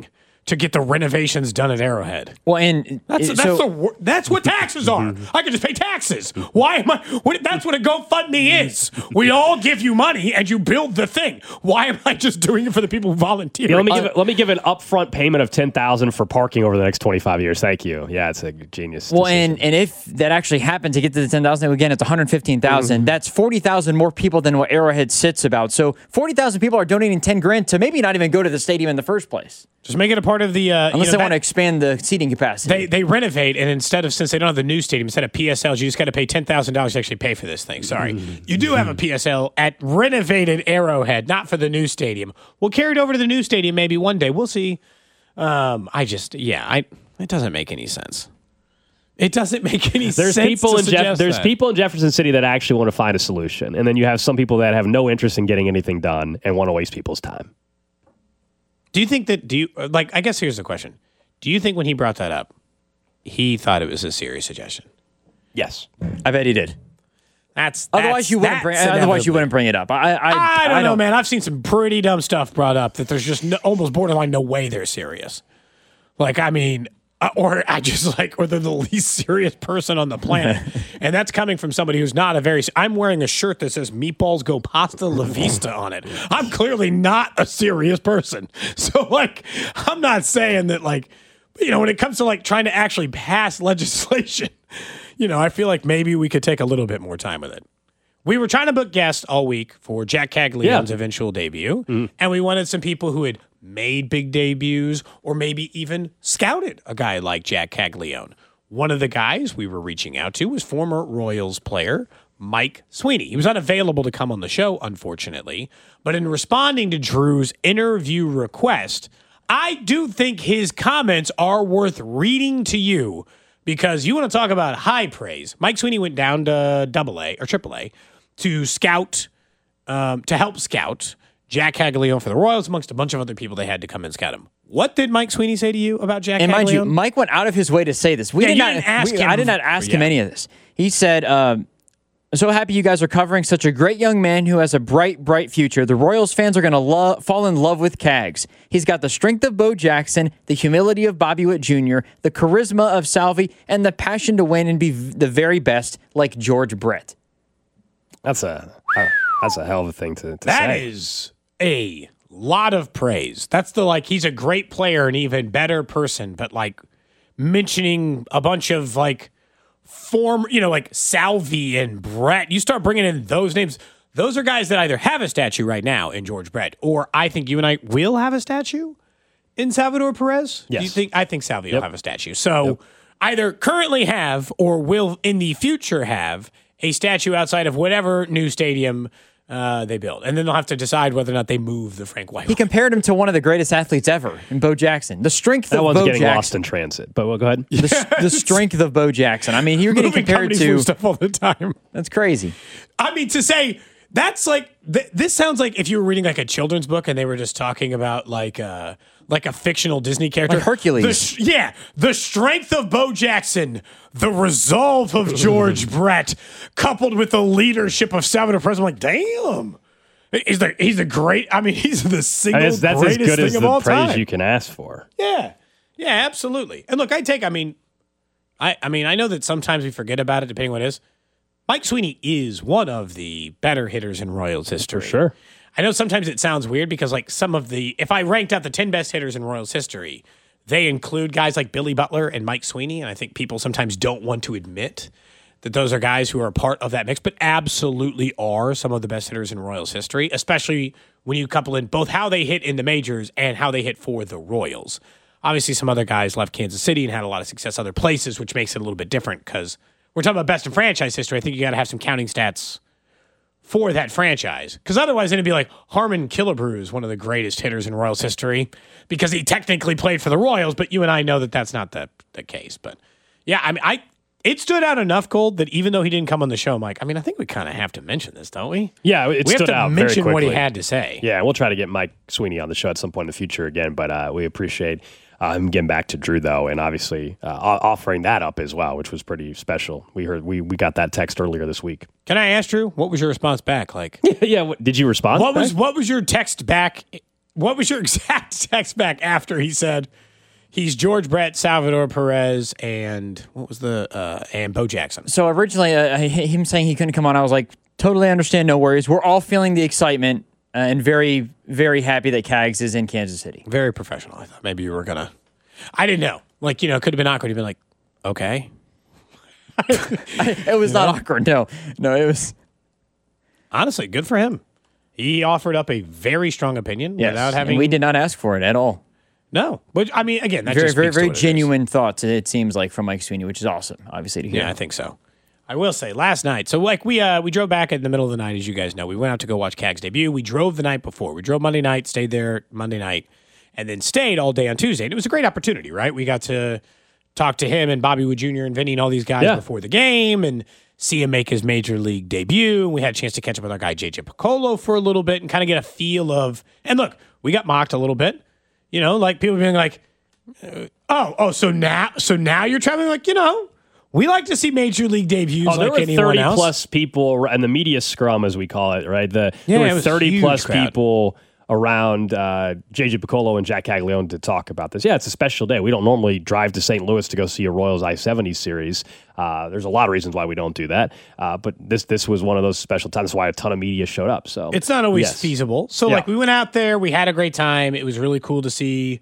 to get the renovations done at Arrowhead. Well, and that's what taxes are. I can just pay taxes. Why am I? That's what a GoFundMe is. We all give you money and you build the thing. Why am I just doing it for the people who volunteer? Yeah, let me give an upfront payment of $10,000 for parking over the next 25 years. Thank you. Yeah, it's a genius. Well, decision. and if that actually happened to get to the 10,000, again, it's 115,000. That's 40,000 more people than what Arrowhead sits about. So 40,000 people are donating $10,000 to maybe not even go to the stadium in the first place. Just make it a part of the unless they want to expand the seating capacity. They renovate, and since they don't have the new stadium, instead of PSLs, you just got to pay $10,000 to actually pay for this thing. Sorry, you do have a PSL at renovated Arrowhead, not for the new stadium. We'll carry it over to the new stadium maybe one day. We'll see. It doesn't make any sense. It doesn't make any sense. There's people in Jefferson City that actually want to find a solution, and then you have some people that have no interest in getting anything done and want to waste people's time. Do you think that, I guess here's the question. Do you think when he brought that up, he thought it was a serious suggestion? Yes. I bet he did. Otherwise you wouldn't bring it up. I don't know, man. I've seen some pretty dumb stuff brought up that there's just almost borderline no way they're serious. Or they're the least serious person on the planet. And that's coming from somebody who's not I'm wearing a shirt that says Meatballs Go Pasta La Vista on it. I'm clearly not a serious person. So, I'm not saying that, when it comes to, trying to actually pass legislation, I feel like maybe we could take a little bit more time with it. We were trying to book guests all week for Jack Caglianone's eventual debut, and we wanted some people who had made big debuts or maybe even scouted a guy like Jack Caglianone. One of the guys we were reaching out to was former Royals player Mike Sweeney. He was unavailable to come on the show, unfortunately, but in responding to Drew's interview request, I do think his comments are worth reading to you because you want to talk about high praise. Mike Sweeney went down to AA or AAA to scout, to help scout Jack Caglianone for the Royals, amongst a bunch of other people they had to come and scout him. What did Mike Sweeney say to you about Jack Caglianone? And mind you, Mike went out of his way to say this. I did not ask him any of this. He said, so happy you guys are covering such a great young man who has a bright, bright future. The Royals fans are going to fall in love with Cags. He's got the strength of Bo Jackson, the humility of Bobby Witt Jr., the charisma of Salvi, and the passion to win and be the very best like George Brett. That's a hell of a thing to say. That is a lot of praise. That's he's a great player, an even better person, but mentioning a bunch of Salvi and Brett. You start bringing in those names. Those are guys that either have a statue right now in George Brett, or I think you and I will have a statue in Salvador Perez. Yes. I think Salvi will have a statue. So either currently have or will in the future have a statue outside of whatever new stadium they build. And then they'll have to decide whether or not they move the Frank White. He compared him to one of the greatest athletes ever in Bo Jackson. The strength of Bo Jackson. That one's getting lost in transit, but go ahead. The strength of Bo Jackson. I mean, you're getting compared to stuff all the time. That's crazy. I mean, to say that's this sounds like if you were reading a children's book and they were just talking about a fictional Disney character. Like Hercules. The strength of Bo Jackson, the resolve of George Brett, coupled with the leadership of Salvador Perez. I'm like, damn. He's the great. I mean, he's the single that's greatest as good thing as of the all praise time. you can ask for. Yeah, absolutely. And look, I know that sometimes we forget about it, depending on what it is. Mike Sweeney is one of the better hitters in Royals history. For sure. I know sometimes it sounds weird because if I ranked out the 10 best hitters in Royals history, they include guys like Billy Butler and Mike Sweeney. And I think people sometimes don't want to admit that those are guys who are a part of that mix, but absolutely are some of the best hitters in Royals history, especially when you couple in both how they hit in the majors and how they hit for the Royals. Obviously, some other guys left Kansas City and had a lot of success other places, which makes it a little bit different because we're talking about best in franchise history. I think you got to have some counting stats for that franchise. Because otherwise, it'd be like Harmon Killebrew is one of the greatest hitters in Royals history because he technically played for the Royals, but you and I know that that's not the case. But yeah, I mean, it stood out enough, Gold, that even though he didn't come on the show, Mike, I mean, I think we kind of have to mention this, don't we? Yeah, we have to mention very what he quickly. had to say. Yeah, we'll try to get Mike Sweeney on the show at some point in the future again, but we appreciate him getting back to Drew, though, and obviously offering that up as well, which was pretty special. We got that text earlier this week. Can I ask, Drew, what was your response back? Yeah, did you respond? What was your text back? What was your exact text back after he said, He's George Brett, Salvador Perez, and what was and Bo Jackson. So originally, him saying he couldn't come on, I was like, totally understand, no worries. We're all feeling the excitement and very, very happy that Cags is in Kansas City. Very professional. I thought maybe you were gonna. I didn't know. Like, it could have been awkward. You'd been like, okay. It was not awkward. No, it was. Honestly, good for him. He offered up a very strong opinion without having. And we did not ask for it at all. No, but I mean, again, that very, just very, speaks to very what genuine thoughts. It seems like from Mike Sweeney, which is awesome, obviously to hear. Yeah, I think so. I will say, last night, so like we drove back in the middle of the night, as you guys know. We went out to go watch Cags debut. We drove the night before. We drove Monday night, stayed there Monday night, and then stayed all day on Tuesday. And it was a great opportunity, right? We got to talk to him and Bobby Wood Jr. and Vinny and all these guys before the game, and see him make his major league debut. And we had a chance to catch up with our guy JJ Piccolo for a little bit and kind of get a feel of. And look, we got mocked a little bit, like people being like, so now you're traveling, like, we like to see major league debuts like anyone else. There were 30-plus people, and the media scrum, as we call it, right? There were 30-plus people around JJ Piccolo and Jack Caglione to talk about this. Yeah, it's a special day. We don't normally drive to St. Louis to go see a Royals I-70 series. There's a lot of reasons why we don't do that, but this was one of those special times. That's why a ton of media showed up. So it's not always feasible. So we went out there, we had a great time. It was really cool to see.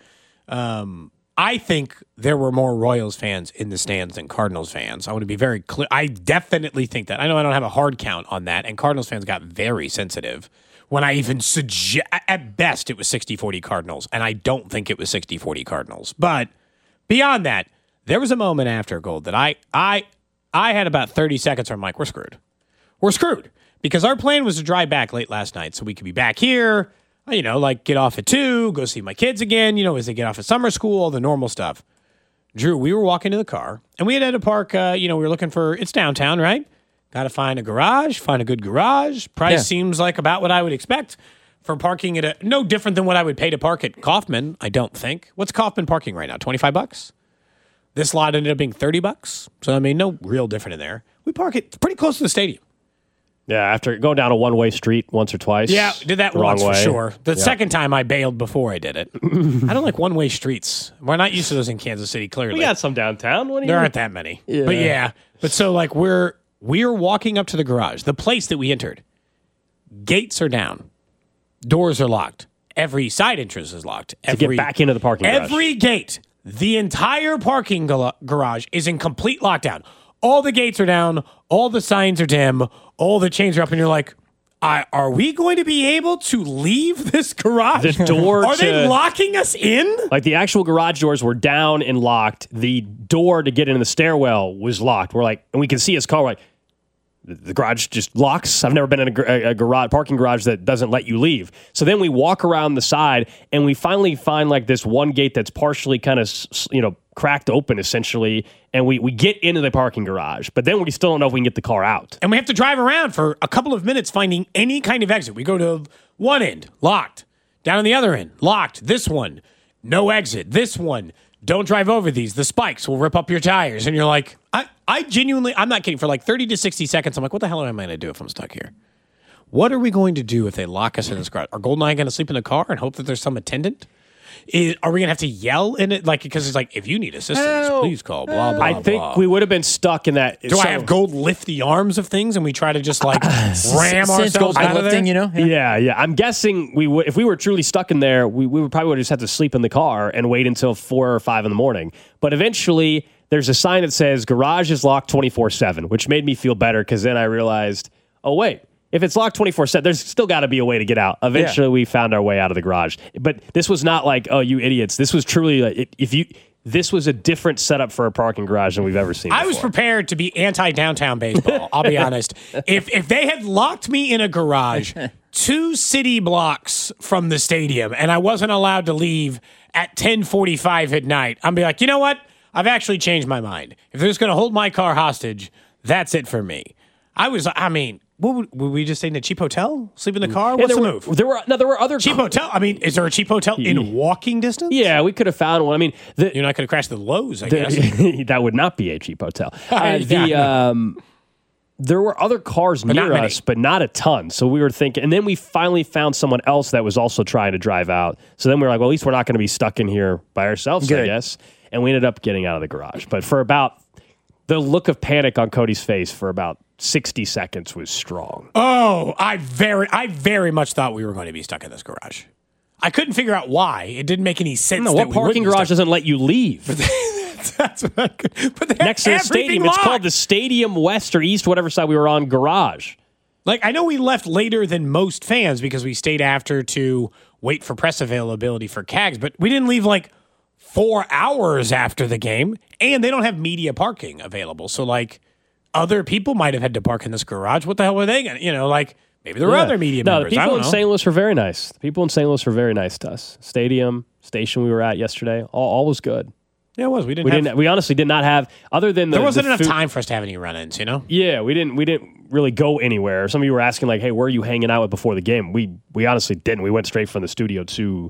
I think there were more Royals fans in the stands than Cardinals fans. I want to be very clear. I definitely think that. I know I don't have a hard count on that, and Cardinals fans got very sensitive when I even suggest, at best, it was 60-40 Cardinals, and I don't think it was 60-40 Cardinals. But beyond that, there was a moment after Gold that I had about 30 seconds where I'm like, we're screwed. We're screwed. Because our plan was to drive back late last night so we could be back here, like get off at 2, go see my kids again, as they get off at summer school, all the normal stuff. Drew, we were walking to the car, and we had to park, we were looking for, it's downtown, right? Got to find a garage, find a good garage. Price seems like about what I would expect for parking at no different than what I would pay to park at Kaufman, I don't think. What's Kaufman parking right now, $25? This lot ended up being $30. So, I mean, no real different in there. We park it pretty close to the stadium. Yeah, after going down a one-way street once or twice. Yeah, did that once for sure. The second time I bailed before I did it. I don't like one-way streets. We're not used to those in Kansas City, clearly. We got some downtown. There aren't that many. Yeah. But so like we're walking up to the garage, the place that we entered. Gates are down. Doors are locked. Every side entrance is locked. To get back into the parking garage. Every gate, the entire parking garage is in complete lockdown. All the gates are down. All the signs are dim. All the chains are up, and you're like, are we going to be able to leave this garage? The door are they locking us in? Like the actual garage doors were down and locked. The door to get into the stairwell was locked. We're like, and we can see his car. We're like, the garage just locks. I've never been in a garage, parking garage that doesn't let you leave. So then we walk around the side, and we finally find like this one gate that's partially kind of, cracked open essentially, and we get into the parking garage. But then we still don't know if we can get the car out. And we have to drive around for a couple of minutes finding any kind of exit. We go to one end, locked. Down on the other end, locked. This one, no exit. This one, don't drive over these. The spikes will rip up your tires. And you're like, I genuinely, I'm not kidding, for like 30 to 60 seconds, I'm like, what the hell am I going to do if I'm stuck here? What are we going to do if they lock us in this garage? Are Golden and I going to sleep in the car and hope that there's some attendant? Are we going to have to yell in it? Like, because it's like, if you need assistance, please call, blah, blah, I think we would have been stuck in that. Do I have Gold lift the arms of things and we try to just like ram ourselves out of there? Yeah. I'm guessing we would, if we were truly stuck in there, we would probably just have to sleep in the car and wait until 4 or 5 in the morning. But eventually, there's a sign that says garage is locked 24/7, which made me feel better because then I realized, oh, wait. If it's locked 24/7, there's still got to be a way to get out. Eventually, we found our way out of the garage. But this was not like, oh, you idiots. This was truly like, this was a different setup for a parking garage than we've ever seen before. I was prepared to be anti-downtown baseball, I'll be honest. If they had locked me in a garage 2 city blocks from the stadium and I wasn't allowed to leave at 10:45 at night, I'd be like, you know what? I've actually changed my mind. If they're just going to hold my car hostage, that's it for me. Would we just stay in a cheap hotel? Sleep in the car? What's the move? There were other cheap hotel. I mean, is there a cheap hotel in walking distance? Yeah, we could have found one. I mean, you're not going to crash the Lowe's, I guess. That would not be a cheap hotel. there were other cars near us, but not a ton. So we were thinking, and then we finally found someone else that was also trying to drive out. So then we were like, well, at least we're not going to be stuck in here by ourselves, I guess. And we ended up getting out of the garage. But for about the look of panic on Cody's face for about 60 seconds was strong. Oh, I very much thought we were going to be stuck in this garage. I couldn't figure out why. It didn't make any sense. No, what parking garage doesn't let you leave? That's what I could. But next to the stadium, it's called the Stadium West or East, whatever side we were on, garage. Like, I know we left later than most fans because we stayed after to wait for press availability for CAGs, but we didn't leave like 4 hours after the game, and they don't have media parking available. So, like, other people might have had to park in this garage. What the hell were they going to, maybe there were other media members. The people in St. Louis were very nice. The people in St. Louis were very nice to us. Stadium, station we were at yesterday, all was good. Yeah, it was. We honestly did not have, other than there wasn't enough time for us to have any run-ins, Yeah, we didn't really go anywhere. Some of you were asking, like, hey, where are you hanging out with before the game? We honestly didn't. We went straight from the studio to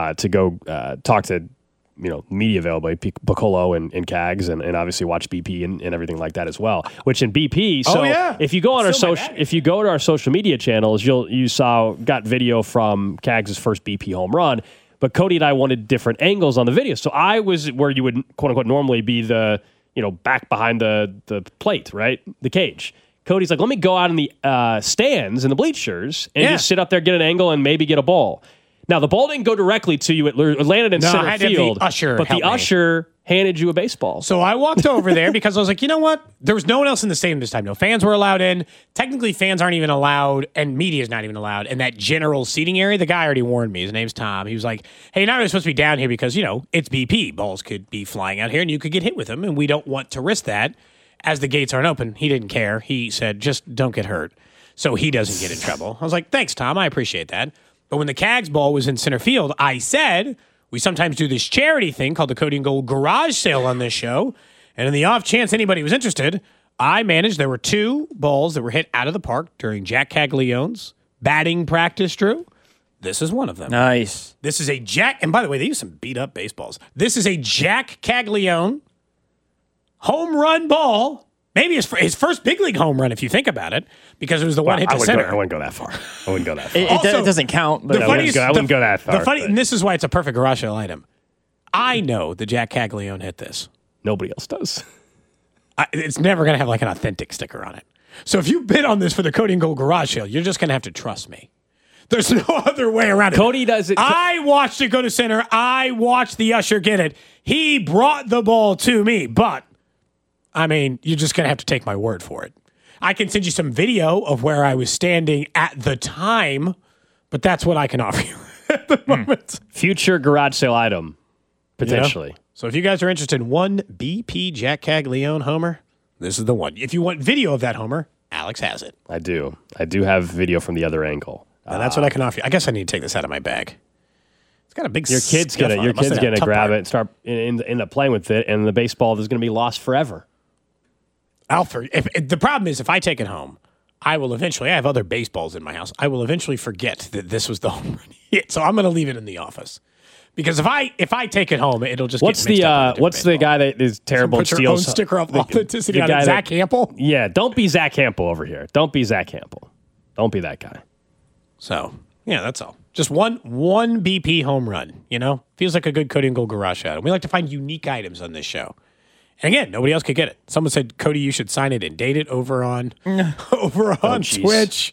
go talk to media availability, Piccolo and CAGs, and obviously watch BP and everything like that as well. Which in BP, if you go on if you go to our social media channels, you got video from CAGs' first BP home run. But Cody and I wanted different angles on the video. So I was where you would, quote unquote, normally be the, back behind the plate, right? The cage. Cody's like, let me go out in the stands in the bleachers and just sit up there, get an angle, and maybe get a ball. Now, the ball didn't go directly to you. It landed in center field. The usher handed you a baseball. So I walked over there because I was like, you know what? There was no one else in the stadium this time. No fans were allowed in. Technically, fans aren't even allowed, and media is not even allowed in that general seating area. The guy already warned me. His name's Tom. He was like, hey, you're not really supposed to be down here because, it's BP. Balls could be flying out here, and you could get hit with them, and we don't want to risk that as the gates aren't open. He didn't care. He said, just don't get hurt so he doesn't get in trouble. I was like, thanks, Tom. I appreciate that. But when the CAGs ball was in center field, I said, we sometimes do this charity thing called the Cody and Gold Garage Sale on this show. And in the off chance anybody was interested, I managed, there were 2 balls that were hit out of the park during Jack Caglione's batting practice, Drew. This is one of them. Nice. This is a Jack, and by the way, they use some beat up baseballs. This is a Jack Caglione home run ball. Maybe his first big league home run, if you think about it, because it was the one hit to center. I wouldn't go that far. It doesn't count. But I wouldn't go that far. And this is why it's a perfect garage sale item. I know that Jack Caglione hit this. Nobody else does. It's never going to have like an authentic sticker on it. So if you bid on this for the Cody and Gold garage sale, you're just going to have to trust me. There's no other way around it. Cody does it. I watched it go to center. I watched the usher get it. He brought the ball to me, but you're just going to have to take my word for it. I can send you some video of where I was standing at the time, but that's what I can offer you at the moment. Future garage sale item, potentially. So if you guys are interested in one BP Jack Caglione homer, this is the one. If you want video of that homer, Alex has it. I do. I do have video from the other angle. That's what I can offer you. I guess I need to take this out of my bag. It's got a big. Your kid's gonna grab it and start end up playing with it, and the baseball is gonna be lost forever. Alfred, the problem is if I take it home, I will eventually. I have other baseballs in my house. I will eventually forget that this was the home run hit. So I'm going to leave it in the office because if I take it home, it'll just what's get mixed up what's the guy that is terrible and steals own sticker of authenticity on it? Zach Hampel? Yeah, don't be Zach Hampel over here. Don't be Zach Hampel. Don't be that guy. So yeah, that's all. Just one BP home run. Feels like a good Cody and Gold garage item. We like to find unique items on this show. And again, nobody else could get it. Someone said, Cody, you should sign it and date it over on Twitch.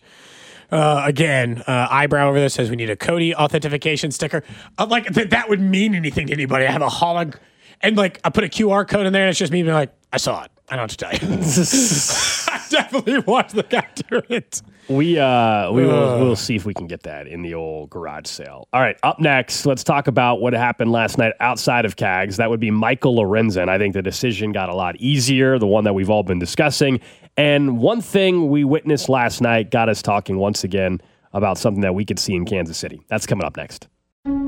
Eyebrow over there says we need a Cody authentication sticker. That would mean anything to anybody. I have a holog, and I put a QR code in there, and it's just me being like, I saw it. I know what to tell you. I definitely watched the guy do it. We'll see if we can get that in the old garage sale. All right, up next, let's talk about what happened last night outside of CAGs. That would be Michael Lorenzen. I think the decision got a lot easier, the one that we've all been discussing. And one thing we witnessed last night got us talking once again about something that we could see in Kansas City. That's coming up next.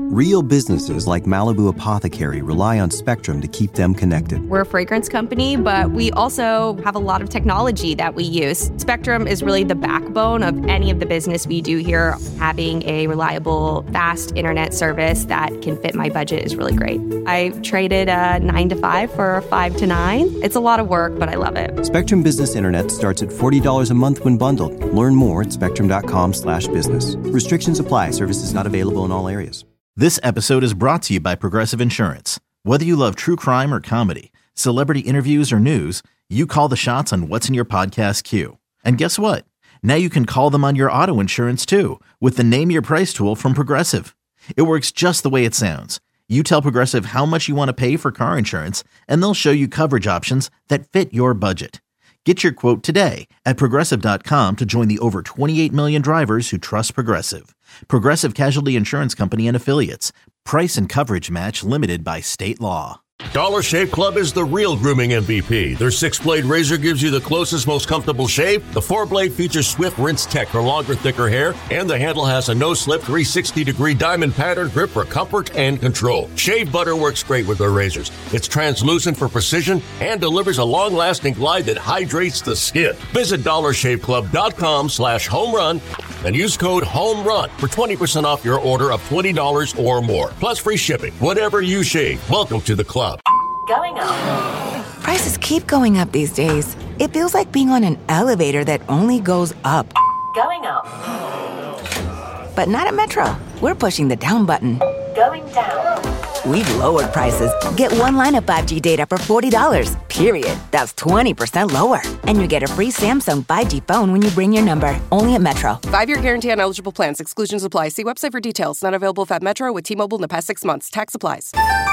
Real businesses like Malibu Apothecary rely on Spectrum to keep them connected. We're a fragrance company, but we also have a lot of technology that we use. Spectrum is really the backbone of any of the business we do here. Having a reliable, fast internet service that can fit my budget is really great. I traded a 9 to 5 for a 5 to 9. It's a lot of work, but I love it. Spectrum Business Internet starts at $40 a month when bundled. Learn more at spectrum.com/business. Restrictions apply. Services not available in all areas. This episode is brought to you by Progressive Insurance. Whether you love true crime or comedy, celebrity interviews or news, you call the shots on what's in your podcast queue. And guess what? Now you can call them on your auto insurance too with the Name Your Price tool from Progressive. It works just the way it sounds. You tell Progressive how much you want to pay for car insurance, and they'll show you coverage options that fit your budget. Get your quote today at Progressive.com to join the over 28 million drivers who trust Progressive. Progressive Casualty Insurance Company and Affiliates. Price and coverage match limited by state law. Dollar Shave Club is the real grooming MVP. Their 6-blade razor gives you the closest, most comfortable shave. The 4-blade features Swift Rinse Tech for longer, thicker hair, and the handle has a no-slip 360-degree diamond pattern grip for comfort and control. Shave butter works great with their razors. It's translucent for precision and delivers a long-lasting glide that hydrates the skin. Visit DollarShaveClub.com/homerun and use code HOMERUN for 20% off your order of $20 or more. Plus free shipping. Whatever you shave, welcome to the club. Going up. Prices keep going up these days. It feels like being on an elevator that only goes up. Going up. But not at Metro. We're pushing the down button. Going down. We've lowered prices. Get one line of 5G data for $40, period. That's 20% lower. And you get a free Samsung 5G phone when you bring your number. Only at Metro. 5-year guarantee on eligible plans. Exclusions apply. See website for details. Not available if at Metro with T-Mobile in the past 6 months. Tax applies.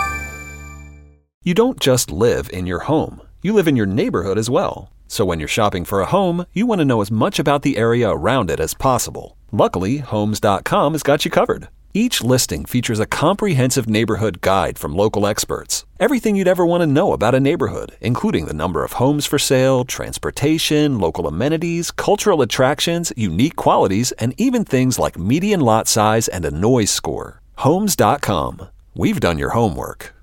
You don't just live in your home. You live in your neighborhood as well. So when you're shopping for a home, you want to know as much about the area around it as possible. Luckily, Homes.com has got you covered. Each listing features a comprehensive neighborhood guide from local experts. Everything you'd ever want to know about a neighborhood, including the number of homes for sale, transportation, local amenities, cultural attractions, unique qualities, and even things like median lot size and a noise score. Homes.com. We've done your homework.